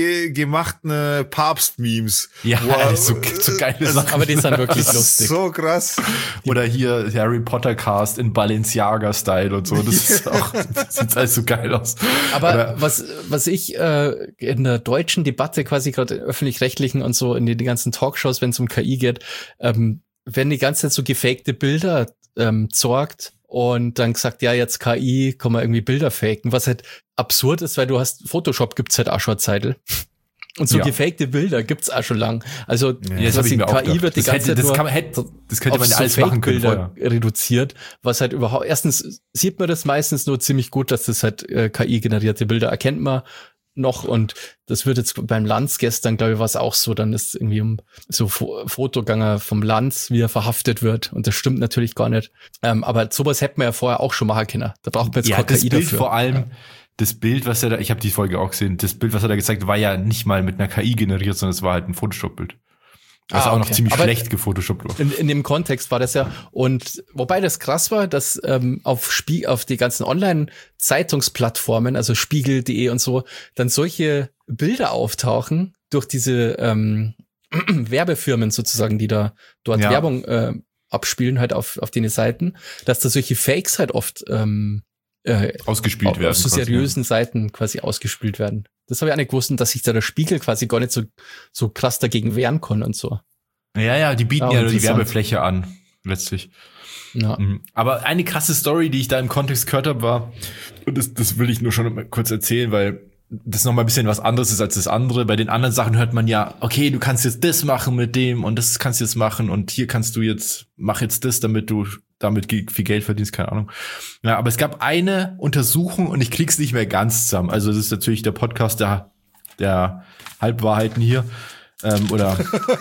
I-gemachten Papst-Memes. Ja, Wo er- so, so geile Sachen. Aber die sind wirklich Das ist lustig. so krass. Oder hier Harry Potter Cast in Balenciaga-Style und so. Das ist auch, das sieht alles so geil aus. Aber Oder- was, was ich äh, in der deutschen Debatte quasi gerade in öffentlich-rechtlichen und so in den, die ganzen Talkshows, wenn es um K I geht, ähm, werden die ganze Zeit so gefakte Bilder ähm, sorgt und dann gesagt, ja, jetzt K I, kann man irgendwie Bilder faken, was halt absurd ist, weil du hast, Photoshop gibt's halt auch schon eine Zeitl. Und so Ja. gefakte Bilder gibt's auch schon lang. Also Ja, das hab ich mir auch K I gedacht. wird die das ganze hätte, Zeit das nur kann man, hätte, das könnte man auf ja so alles machen können Fake-Bilder vorher. reduziert, was halt überhaupt, erstens sieht man das meistens nur ziemlich gut, dass das halt äh, K I-generierte Bilder erkennt man noch und das wird jetzt beim Lanz gestern, glaube ich, war es auch so, dann ist irgendwie um so Fo- Fotoganger vom Lanz, wie er verhaftet wird und das stimmt natürlich gar nicht. Ähm, aber sowas hätte man ja vorher auch schon machen können. Da braucht man jetzt Ja, keine das K I Bild dafür. vor allem, Ja. das Bild, was er da, ich habe die Folge auch gesehen, das Bild, was er da gezeigt hat, war ja nicht mal mit einer K I generiert, sondern es war halt ein Photoshop-Bild. Was Ah, auch noch okay. ziemlich Aber schlecht gefotoshoppt war. In, in dem Kontext war das ja, und wobei das krass war, dass ähm, auf Spie auf die ganzen Online-Zeitungsplattformen, also Spiegel punkt de und so, dann solche Bilder auftauchen durch diese ähm, Werbefirmen sozusagen, die da dort Ja. Werbung äh, abspielen, halt auf, auf den Seiten, dass da solche Fakes halt oft ähm, äh, Ausgespielt auf, werden. auf so quasi, seriösen Seiten quasi ausgespielt werden. Das habe ich auch nicht gewusst, dass sich da der Spiegel quasi gar nicht so, so krass dagegen wehren kann und so. Ja, ja, ja die bieten Ja, ja nur die interessant. Werbefläche an, letztlich. Ja. Mhm. Aber eine krasse Story, die ich da im Kontext gehört habe, war, und das, das will ich nur schon mal kurz erzählen, weil das noch mal ein bisschen was anderes ist als das andere. Bei den anderen Sachen hört man ja, okay, du kannst jetzt das machen mit dem und das kannst du jetzt machen und hier kannst du jetzt, mach jetzt das, damit du damit ge- viel Geld verdienst, keine Ahnung. Ja, aber es gab eine Untersuchung und ich krieg's nicht mehr ganz zusammen. Also das ist natürlich der Podcast der, der Halbwahrheiten hier. Ähm, oder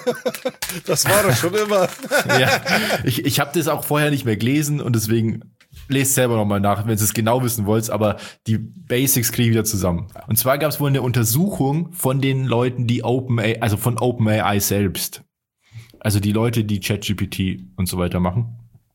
Das war doch schon immer. ja, ich, ich habe das auch vorher nicht mehr gelesen und deswegen lest selber nochmal nach, wenn ihr es genau wissen wollt, aber die Basics kriege ich wieder zusammen. Und zwar gab es wohl eine Untersuchung von den Leuten, die OpenAI, also von OpenAI selbst. Also die Leute, die ChatGPT und so weiter machen.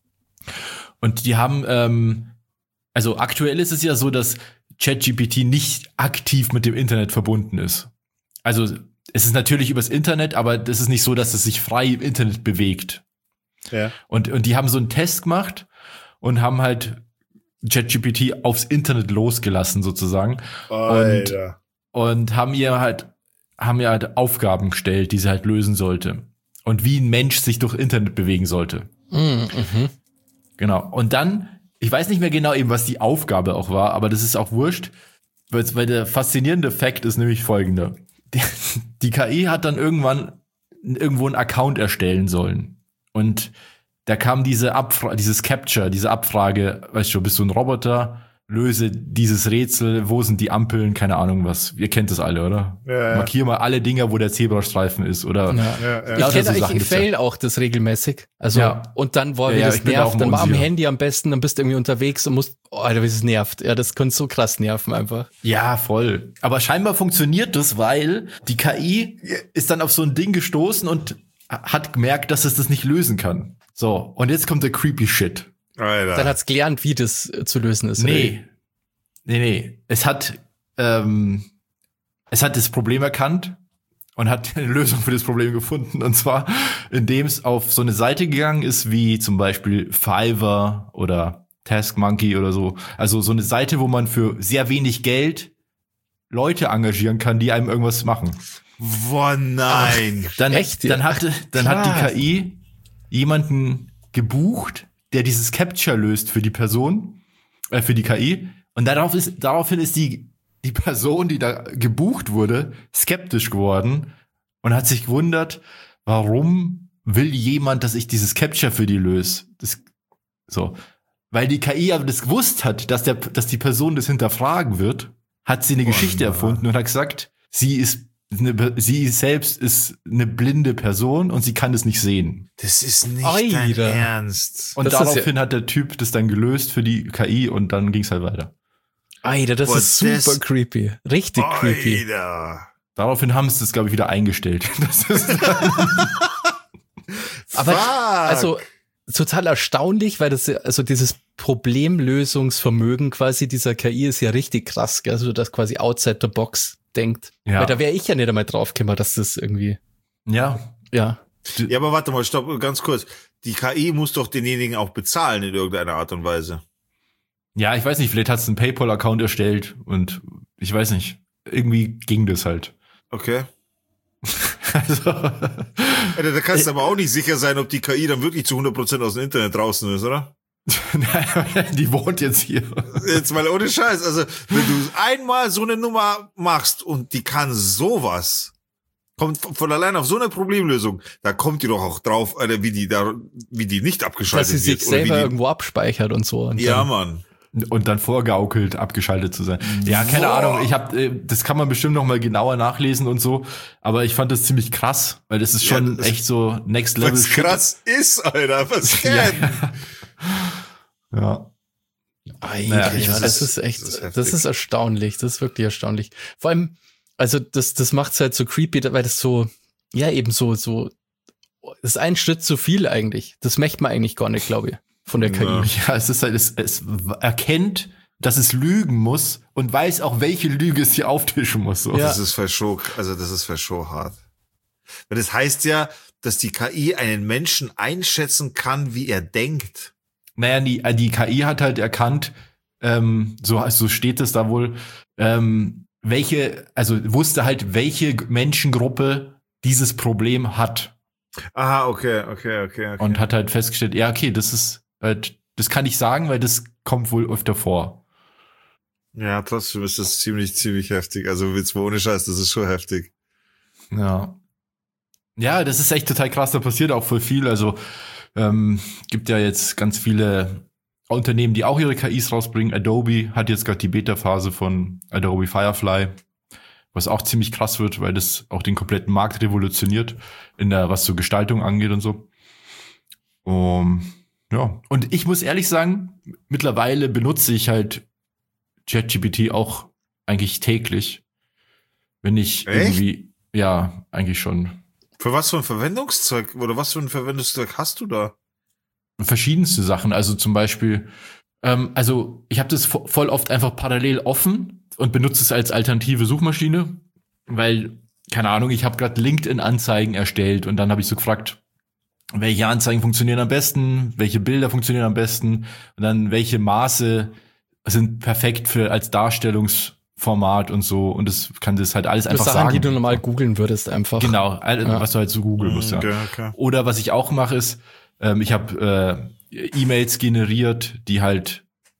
Und die haben, ähm, also aktuell ist es ja so, dass ChatGPT nicht aktiv mit dem Internet verbunden ist. Also es ist natürlich übers Internet, aber das ist nicht so, dass es sich frei im Internet bewegt. Ja. Und, und die haben so einen Test gemacht und haben halt ChatGPT aufs Internet losgelassen sozusagen. Alter. Und haben ihr halt, haben ihr halt Aufgaben gestellt, die sie halt lösen sollte. Und wie ein Mensch sich durch Internet bewegen sollte. Mhm. Genau. Und dann, ich weiß nicht mehr genau eben, was die Aufgabe auch war, aber das ist auch wurscht, weil, weil der faszinierende Fakt ist nämlich folgender. Die, die K I hat dann irgendwann irgendwo einen Account erstellen sollen. Und da kam diese Abfrage, dieses Capture, diese Abfrage, weißt du, bist du ein Roboter? Löse dieses Rätsel, wo sind die Ampeln, keine Ahnung was. Ihr kennt das alle, oder? Ja, ja. Markier mal alle Dinger, wo der Zebrastreifen ist, oder? Ja. Ja, ja. Ich Lauter kenne so ich, Sachen ich gibt's ja. fail auch das regelmäßig. Also, Ja. und dann, boah, Ja, wie ja, das ich bin da auch nervt, dann war am unsicher. Handy am besten, dann bist du irgendwie unterwegs und musst, oh, Alter, wie es nervt. Ja, das könnte so krass nerven einfach. Ja, voll. Aber scheinbar funktioniert das, weil die K I ist dann auf so ein Ding gestoßen und hat gemerkt, dass es das nicht lösen kann. So, und jetzt kommt der creepy Shit. Alter. Dann hat's gelernt, wie das äh, zu lösen ist. Nee. Nee, nee. Es hat, ähm, es hat das Problem erkannt und hat eine Lösung für das Problem gefunden. Und zwar, indem es auf so eine Seite gegangen ist, wie zum Beispiel Fiverr oder Task Monkey oder so. Also so eine Seite, wo man für sehr wenig Geld Leute engagieren kann, die einem irgendwas machen. Boah, nein. Dann, Echt? dann, hatte, dann hat Krass. die K I jemanden gebucht, der dieses Capture löst für die Person, äh, für die K I. Und darauf ist, daraufhin ist die, die Person, die da gebucht wurde, skeptisch geworden und hat sich gewundert, warum will jemand, dass ich dieses Capture für die löse? Das, so. Weil die K I aber das gewusst hat, dass der, dass die Person das hinterfragen wird, hat sie eine Geschichte Mann. erfunden und hat gesagt, sie ist eine, sie selbst ist eine blinde Person und sie kann es nicht sehen. Das ist nicht Alter. dein Ernst. Und Das ist daraufhin hat der Typ das dann gelöst für die K I und dann ging es halt weiter. Alter, das Boah, ist super das- creepy. Richtig creepy. Alter. Daraufhin haben sie das, glaube ich, wieder eingestellt. Das ist Aber, Fuck. also, total erstaunlich, weil das, also dieses Problemlösungsvermögen quasi dieser K I ist ja richtig krass, gell? Also das quasi outside the box denkt. Ja. Weil da wäre ich ja nicht einmal drauf gekommen, dass das irgendwie, Ja. ja. Ja, aber warte mal, stopp, ganz kurz. Die K I muss doch denjenigen auch bezahlen in irgendeiner Art und Weise. Ja, ich weiß nicht, vielleicht hat es einen PayPal-Account erstellt und ich weiß nicht, irgendwie ging das halt. Okay. Also, Alter, da kannst du aber auch nicht sicher sein, ob die K I dann wirklich zu hundert Prozent aus dem Internet draußen ist, oder? die wohnt jetzt hier. Jetzt mal ohne Scheiß. Also, wenn du einmal so eine Nummer machst und die kann sowas, kommt von allein auf so eine Problemlösung, da kommt die doch auch drauf, Alter, wie die da, wie die nicht abgeschaltet Dass sie wird. sich oder wie selber die, irgendwo abspeichert und so. Und ja, dann, Mann. Und dann vorgaukelt, abgeschaltet zu sein. Ja, keine Boah. Ahnung. Ich habe, das kann man bestimmt noch mal genauer nachlesen und so. Aber ich fand das ziemlich krass, weil das ist schon Ja, das- echt so Next Level. Was krass ist, Alter, was Ja, denn? ja. Ei, Naja, ja, ich- das, das ist ist- echt, das das ist ist, heftig. erstaunlich, das ist wirklich erstaunlich. Vor allem, also das, das macht's halt so creepy, weil das so, ja eben so, so, das ist ein Schritt zu viel eigentlich. Das möchte man eigentlich gar nicht, glaube ich, von der K I. Ja. Ja, es ist halt, es, es erkennt, dass es lügen muss und weiß auch, welche Lüge es hier auftischen muss. So. Ja. Das ist verscho, also das ist verscho hart. Weil das heißt ja, dass die K I einen Menschen einschätzen kann, wie er denkt. Naja, die, die K I hat halt erkannt, ähm, so, so steht es da wohl, ähm, welche, also wusste halt, welche Menschengruppe dieses Problem hat Aha, okay, okay, okay, okay. und hat halt festgestellt, ja, okay, das ist halt, das kann ich sagen, weil das kommt wohl öfter vor. Ja, trotzdem ist das ziemlich, ziemlich heftig. Also jetzt mal ohne Scheiß, das ist schon heftig. Ja. Ja, das ist echt total krass, da passiert auch voll viel. Also ähm, gibt ja jetzt ganz viele Unternehmen, die auch ihre K Is rausbringen. Adobe hat jetzt gerade die Beta-Phase von Adobe Firefly, was auch ziemlich krass wird, weil das auch den kompletten Markt revolutioniert, in der, was so Gestaltung angeht und so. Um, ja, und ich muss ehrlich sagen, mittlerweile benutze ich halt ChatGPT auch eigentlich täglich, wenn ich Echt? irgendwie, ja, eigentlich schon. Für was für ein Verwendungszweck oder was für ein Verwendungszweck hast du da? Verschiedenste Sachen, also zum Beispiel, ähm, also ich habe das vo- voll oft einfach parallel offen und benutze es als alternative Suchmaschine, weil, keine Ahnung, ich habe gerade LinkedIn-Anzeigen erstellt und dann habe ich so gefragt, welche Anzeigen funktionieren am besten, welche Bilder funktionieren am besten und dann welche Maße sind perfekt für als Darstellungsformat und so und das kann das halt alles Das einfach Sachen, sagen. die du normal googeln würdest, einfach. Genau, all- Ja. was du halt so googeln musst, ja. Okay, okay. Oder was ich auch mache, ist, ähm, ich habe äh, E-Mails generiert, die halt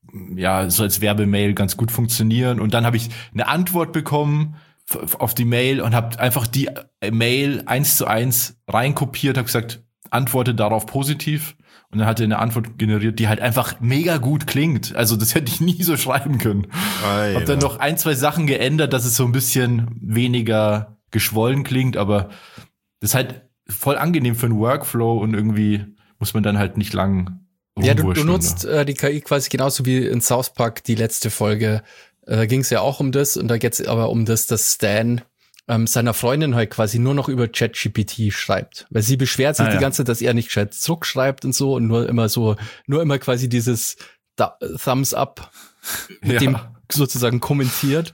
ja so als Werbemail ganz gut funktionieren. Und dann habe ich eine Antwort bekommen f- auf die Mail und habe einfach die Mail eins zu eins reinkopiert, habe gesagt, antworte darauf positiv. Und dann hat er eine Antwort generiert, die halt einfach mega gut klingt. Also das hätte ich nie so schreiben können. Alter. Hab dann noch ein, zwei Sachen geändert, dass es so ein bisschen weniger geschwollen klingt, aber das ist halt voll angenehm für einen Workflow und irgendwie muss man dann halt nicht lang Ja, du, du rumwurschteln, nutzt äh, die K I quasi genauso wie in South Park die letzte Folge. Äh, da ging es ja auch um das und da geht es aber um das, dass Stan ähm, seiner Freundin halt quasi nur noch über ChatGPT schreibt. Weil sie beschwert sich Ah, die ja. ganze Zeit, dass er nicht gescheit zurückschreibt und so und nur immer so, nur immer quasi dieses da Thumbs up mit Ja. dem sozusagen kommentiert.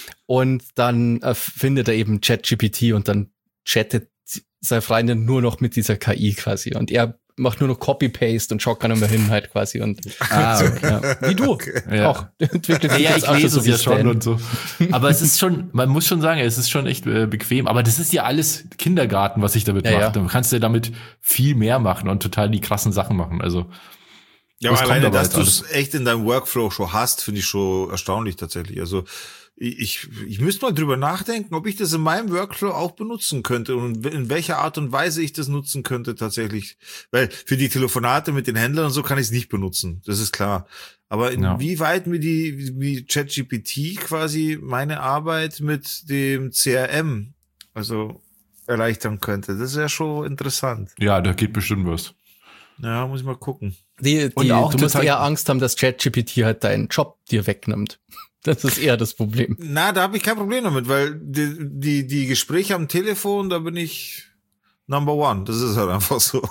Und dann äh, findet er eben ChatGPT und dann chattet seine Freundin nur noch mit dieser K I quasi. Und er macht nur noch Copy-Paste und schaut gar nicht mehr hin halt quasi. Und Ah, okay. ja, wie du Ja. auch. Entwickelt Ja, sich ja, jetzt ich auch lese so es wie ja schon Stan. und so. Aber es ist schon, man muss schon sagen, es ist schon echt äh, bequem. Aber das ist ja alles Kindergarten, was ich damit Ja, mache. ja. Du kannst ja damit viel mehr machen und total die krassen Sachen machen. Also Ja, Was aber kommt alleine, aber dass jetzt du es echt in deinem Workflow schon hast, finde ich schon erstaunlich tatsächlich. Also ich, ich müsste mal drüber nachdenken, ob ich das in meinem Workflow auch benutzen könnte und in welcher Art und Weise ich das nutzen könnte tatsächlich. Weil für die Telefonate mit den Händlern und so kann ich es nicht benutzen, das ist klar. Aber Ja. inwieweit mir die, wie ChatGPT quasi meine Arbeit mit dem C R M, also erleichtern könnte, das ist ja schon interessant. ja, da geht bestimmt was. Ja, muss ich mal gucken. Die, Und die, auch du musst total- eher Angst haben, dass ChatGPT halt deinen Job dir wegnimmt. Das ist eher das Problem. Na, da habe ich kein Problem damit, weil die, die, die Gespräche am Telefon, da bin ich Number One. Das ist halt einfach so.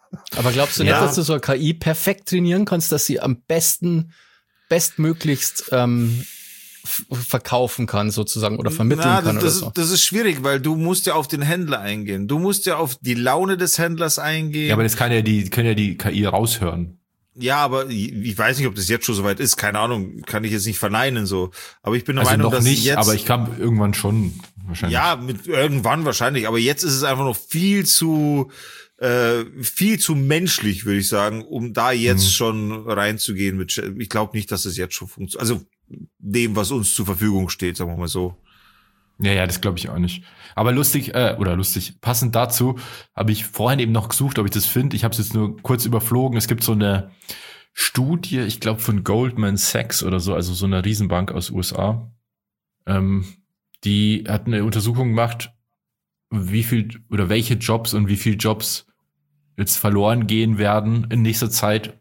Aber glaubst du nicht, Ja. dass du so eine K I perfekt trainieren kannst, dass sie am besten, bestmöglichst ähm, f- verkaufen kann sozusagen oder vermitteln Na, kann das, oder das, so? das ist schwierig, weil du musst ja auf den Händler eingehen. Du musst ja auf die Laune des Händlers eingehen. Ja, aber das kann ja die, können ja die K I raushören. Ja, aber ich weiß nicht, ob das jetzt schon soweit ist. Keine Ahnung, kann ich jetzt nicht verneinen so. Aber ich bin der Also Meinung, noch dass nicht, jetzt, aber ich kann irgendwann schon wahrscheinlich. ja, mit irgendwann wahrscheinlich. Aber jetzt ist es einfach noch viel zu äh, viel zu menschlich, würde ich sagen, um da jetzt Mhm. schon reinzugehen. Mit, ich glaube nicht, dass es jetzt schon funktioniert. Also dem, was uns zur Verfügung steht, sagen wir mal so. Ja, ja, das glaube ich auch nicht. Aber lustig, äh, oder lustig, passend dazu habe ich vorhin eben noch gesucht, ob ich das finde. Ich habe es jetzt nur kurz überflogen. Es gibt so eine Studie, ich glaube von Goldman Sachs oder so, also so eine Riesenbank aus U S A. Ähm, die hat eine Untersuchung gemacht, wie viel oder welche Jobs und wie viele Jobs jetzt verloren gehen werden in nächster Zeit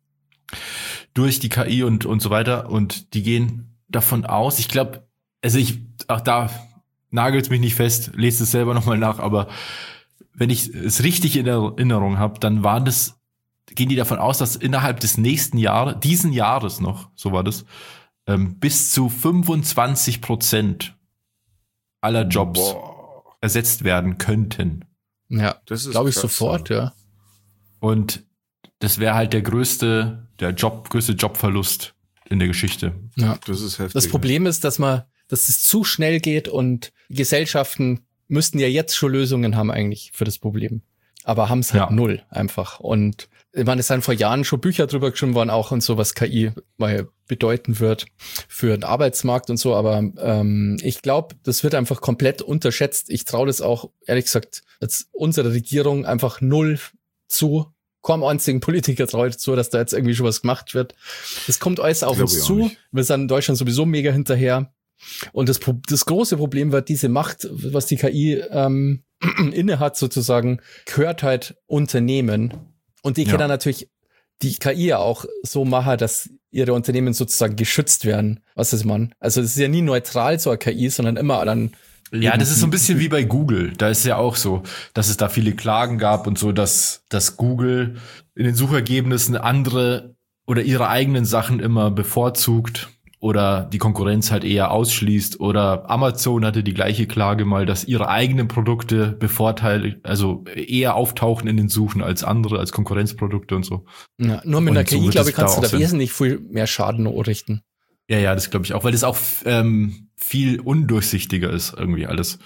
durch die K I und und so weiter. Und die gehen davon aus, ich glaube, also ich, auch da nagelt mich nicht fest, lest es selber nochmal nach, aber wenn ich es richtig in Erinnerung habe, dann waren das, gehen die davon aus, dass innerhalb des nächsten Jahres, diesen Jahres noch, so war das, ähm, bis zu fünfundzwanzig Prozent aller Jobs Boah, ersetzt werden könnten. Ja, das ist glaube ich krass, sofort, ja. Und das wäre halt der größte, der Job, größte Jobverlust in der Geschichte. ja. Das ist heftig. Das Problem ist, dass man, dass es zu schnell geht und Gesellschaften müssten ja jetzt schon Lösungen haben eigentlich für das Problem. Aber haben es halt Ja. null einfach. Und ich meine, es sind vor Jahren schon Bücher drüber geschrieben worden, auch und so, was K I mal bedeuten wird für den Arbeitsmarkt und so. Aber ähm, ich glaube, das wird einfach komplett unterschätzt. Ich traue das auch, ehrlich gesagt, jetzt unserer Regierung einfach null zu. Kaum einzigen Politiker traut zu, dass da jetzt irgendwie schon was gemacht wird. Das kommt alles auf Glaub uns ich auch zu. nicht. Wir sind in Deutschland sowieso mega hinterher. Und das, Pro- das große Problem wird, diese Macht, was die K I ähm, inne hat sozusagen, gehört halt Unternehmen. Und die Ja. können natürlich die K I ja auch so machen, dass ihre Unternehmen sozusagen geschützt werden. Was ist man? Also es ist ja nie neutral so eine K I, sondern immer dann. Ja, das ist so ein bisschen wie bei Google. Da ist ja auch so, dass es da viele Klagen gab und so, dass, dass Google in den Suchergebnissen andere oder ihre eigenen Sachen immer bevorzugt oder die Konkurrenz halt eher ausschließt. Oder Amazon hatte die gleiche Klage mal, dass ihre eigenen Produkte bevorteilt, also eher auftauchen in den Suchen als andere, als Konkurrenzprodukte und so. Ja, nur mit Und einer so K I, wird glaube es ich, kannst da du auch da sein. wesentlich viel mehr Schaden anrichten. Ja, ja, das glaube ich auch, weil das auch ähm, viel undurchsichtiger ist irgendwie alles.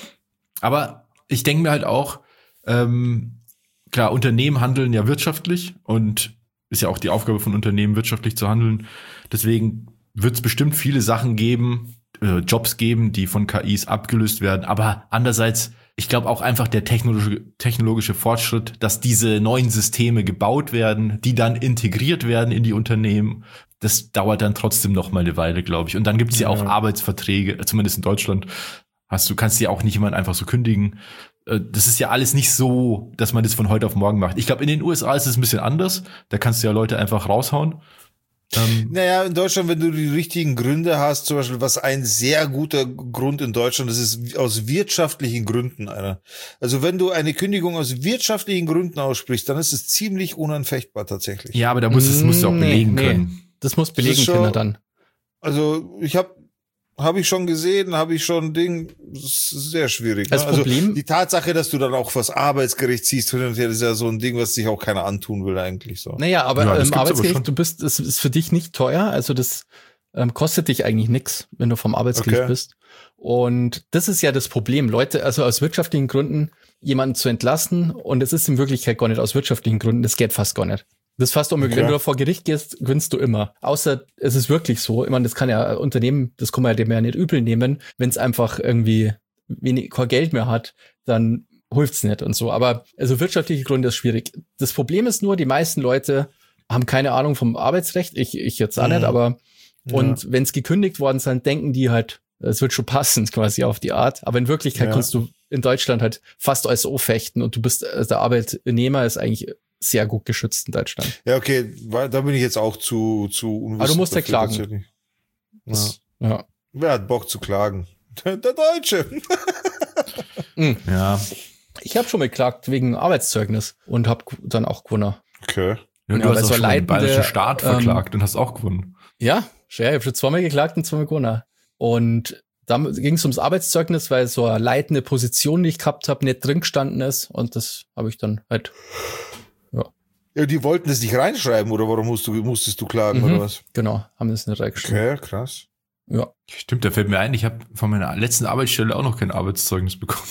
Aber ich denke mir halt auch, ähm, klar, Unternehmen handeln ja wirtschaftlich und ist ja auch die Aufgabe von Unternehmen, wirtschaftlich zu handeln. Deswegen wird es bestimmt viele Sachen geben, äh, Jobs geben, die von K Is abgelöst werden. Aber andererseits, ich glaube auch einfach der technologische, technologische Fortschritt, dass diese neuen Systeme gebaut werden, die dann integriert werden in die Unternehmen, das dauert dann trotzdem noch mal eine Weile, glaube ich. Und dann gibt es ja auch Ja. Arbeitsverträge, zumindest in Deutschland. Hast du kannst ja auch nicht jemand einfach so kündigen. Äh, Das ist ja alles nicht so, dass man das von heute auf morgen macht. Ich glaube, in den U S A ist es ein bisschen anders. Da kannst du ja Leute einfach raushauen. Ähm, Naja, in Deutschland, wenn du die richtigen Gründe hast, zum Beispiel, was ein sehr guter Grund in Deutschland, das ist aus wirtschaftlichen Gründen einer. Also wenn du eine Kündigung aus wirtschaftlichen Gründen aussprichst, dann ist es ziemlich unanfechtbar tatsächlich. ja, aber da musst, das musst du auch Nee, belegen nee. können. Das muss ist belegen schon- können dann. Also ich habe habe ich schon gesehen, habe ich schon Ding, das ist sehr schwierig. Das ne? Also Problem- die Tatsache, dass du dann auch vors Arbeitsgericht ziehst, hin und her, das ist ja so ein Ding, was sich auch keiner antun will eigentlich so. Naja, aber Ja, das ähm, gibt's aber Arbeitsgericht, schon. du bist, das ist für dich nicht teuer, also das ähm, kostet dich eigentlich nichts, wenn du vom Arbeitsgericht Okay. bist. Und das ist ja das Problem, Leute, also aus wirtschaftlichen Gründen jemanden zu entlassen, und es ist in Wirklichkeit gar nicht aus wirtschaftlichen Gründen, das geht fast gar nicht. Das ist fast unmöglich. Ja. Wenn du vor Gericht gehst, gewinnst du immer. Außer es ist wirklich so. Ich meine, das kann ja ein Unternehmen, das kann man ja dem ja nicht übel nehmen, wenn es einfach irgendwie wenig, kein Geld mehr hat, dann hilft's nicht und so. Aber also wirtschaftliche Gründe ist schwierig. Das Problem ist nur, die meisten Leute haben keine Ahnung vom Arbeitsrecht. Ich, ich jetzt auch Mhm. nicht, aber Ja. und wenn es gekündigt worden sind, denken die halt, es wird schon passen, quasi auf die Art. Aber in Wirklichkeit Ja. kannst du in Deutschland halt fast alles fechten und du bist, also der Arbeitnehmer ist eigentlich sehr gut geschützt in Deutschland. Ja, okay, weil, da bin ich jetzt auch zu zu unwissend. Aber du musst ja dafür klagen. tatsächlich. Ja. Das, ja. Wer hat Bock zu klagen? Der, der Deutsche. Ja. Ich habe schon mal geklagt wegen Arbeitszeugnis und habe dann auch gewonnen. Okay. Ja, du Ja, hast weil auch so schon den leitende, bayerischen Staat ähm, verklagt und hast auch gewonnen. Ja, ja, ich habe schon zweimal geklagt und zweimal gewonnen. Und da ging es ums Arbeitszeugnis, weil so eine leitende Position, die ich gehabt habe, nicht drin gestanden ist. Und das habe ich dann halt, ja. Ja, die wollten das nicht reinschreiben, oder warum musst du, musstest du klagen, Mhm. oder was? Genau, haben das nicht reingeschrieben. Okay, krass. Ja. Stimmt, da fällt mir ein, ich habe von meiner letzten Arbeitsstelle auch noch kein Arbeitszeugnis bekommen.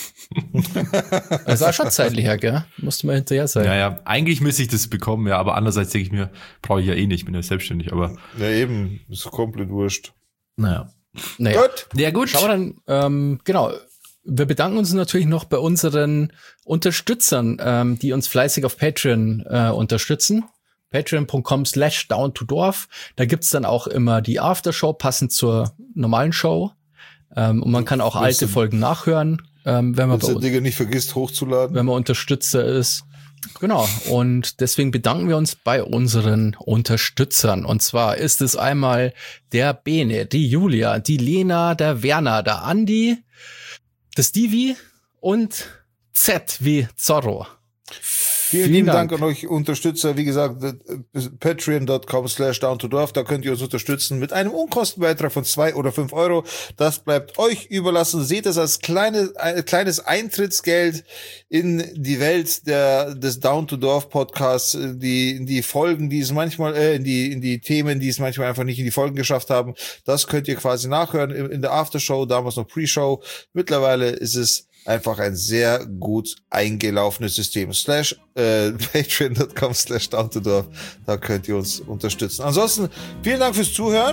Das war schon zeitlich her, gell? Musste mal hinterher sein. Naja, eigentlich müsste ich das bekommen, ja, aber andererseits denke ich mir, brauche ich ja eh nicht, bin ja selbstständig, aber Ja, eben, ist komplett wurscht. naja. Naja. Gut. Ja, gut. Schauen wir dann, ähm, genau. Wir bedanken uns natürlich noch bei unseren Unterstützern, ähm, die uns fleißig auf Patreon äh, unterstützen. Patreon.com slash down to dorf. Da gibt's dann auch immer die Aftershow passend zur normalen Show. Ähm, und man kann auch alte du- Folgen nachhören, ähm, wenn man Wenn bei der uns Digga nicht vergisst hochzuladen. wenn man Unterstützer ist. Genau. Und deswegen bedanken wir uns bei unseren Unterstützern. Und zwar ist es einmal der Bene, die Julia, die Lena, der Werner, der Andi, der Stevie und Z wie Zorro. Vielen, Vielen lieben Dank. Dank an euch Unterstützer. Wie gesagt, patreon.com slash down to dorf. Da könnt ihr uns unterstützen mit einem Unkostenbeitrag von zwei oder fünf Euro. Das bleibt euch überlassen. Seht es als kleine, ein kleines Eintrittsgeld in die Welt der, des Down to Dorf Podcasts. Die, in die Folgen, die es manchmal, äh, in die, in die Themen, die es manchmal einfach nicht in die Folgen geschafft haben. Das könnt ihr quasi nachhören in, in der Aftershow, damals noch Pre-Show. Mittlerweile ist es einfach ein sehr gut eingelaufenes System. Slash äh, patreon.com slash down to dorf. Da könnt ihr uns unterstützen. Ansonsten, vielen Dank fürs Zuhören.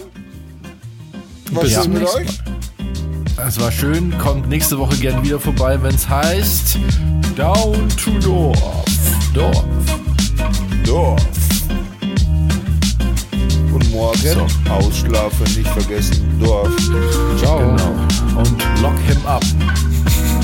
Was Bis ist zum mit nächsten euch? Es war schön, kommt nächste Woche gern wieder vorbei, wenn es heißt Down to Dorf. Dorf. Dorf. Und morgen So. ausschlafen, nicht vergessen, Dorf. Ciao. Genau. Und lock him up.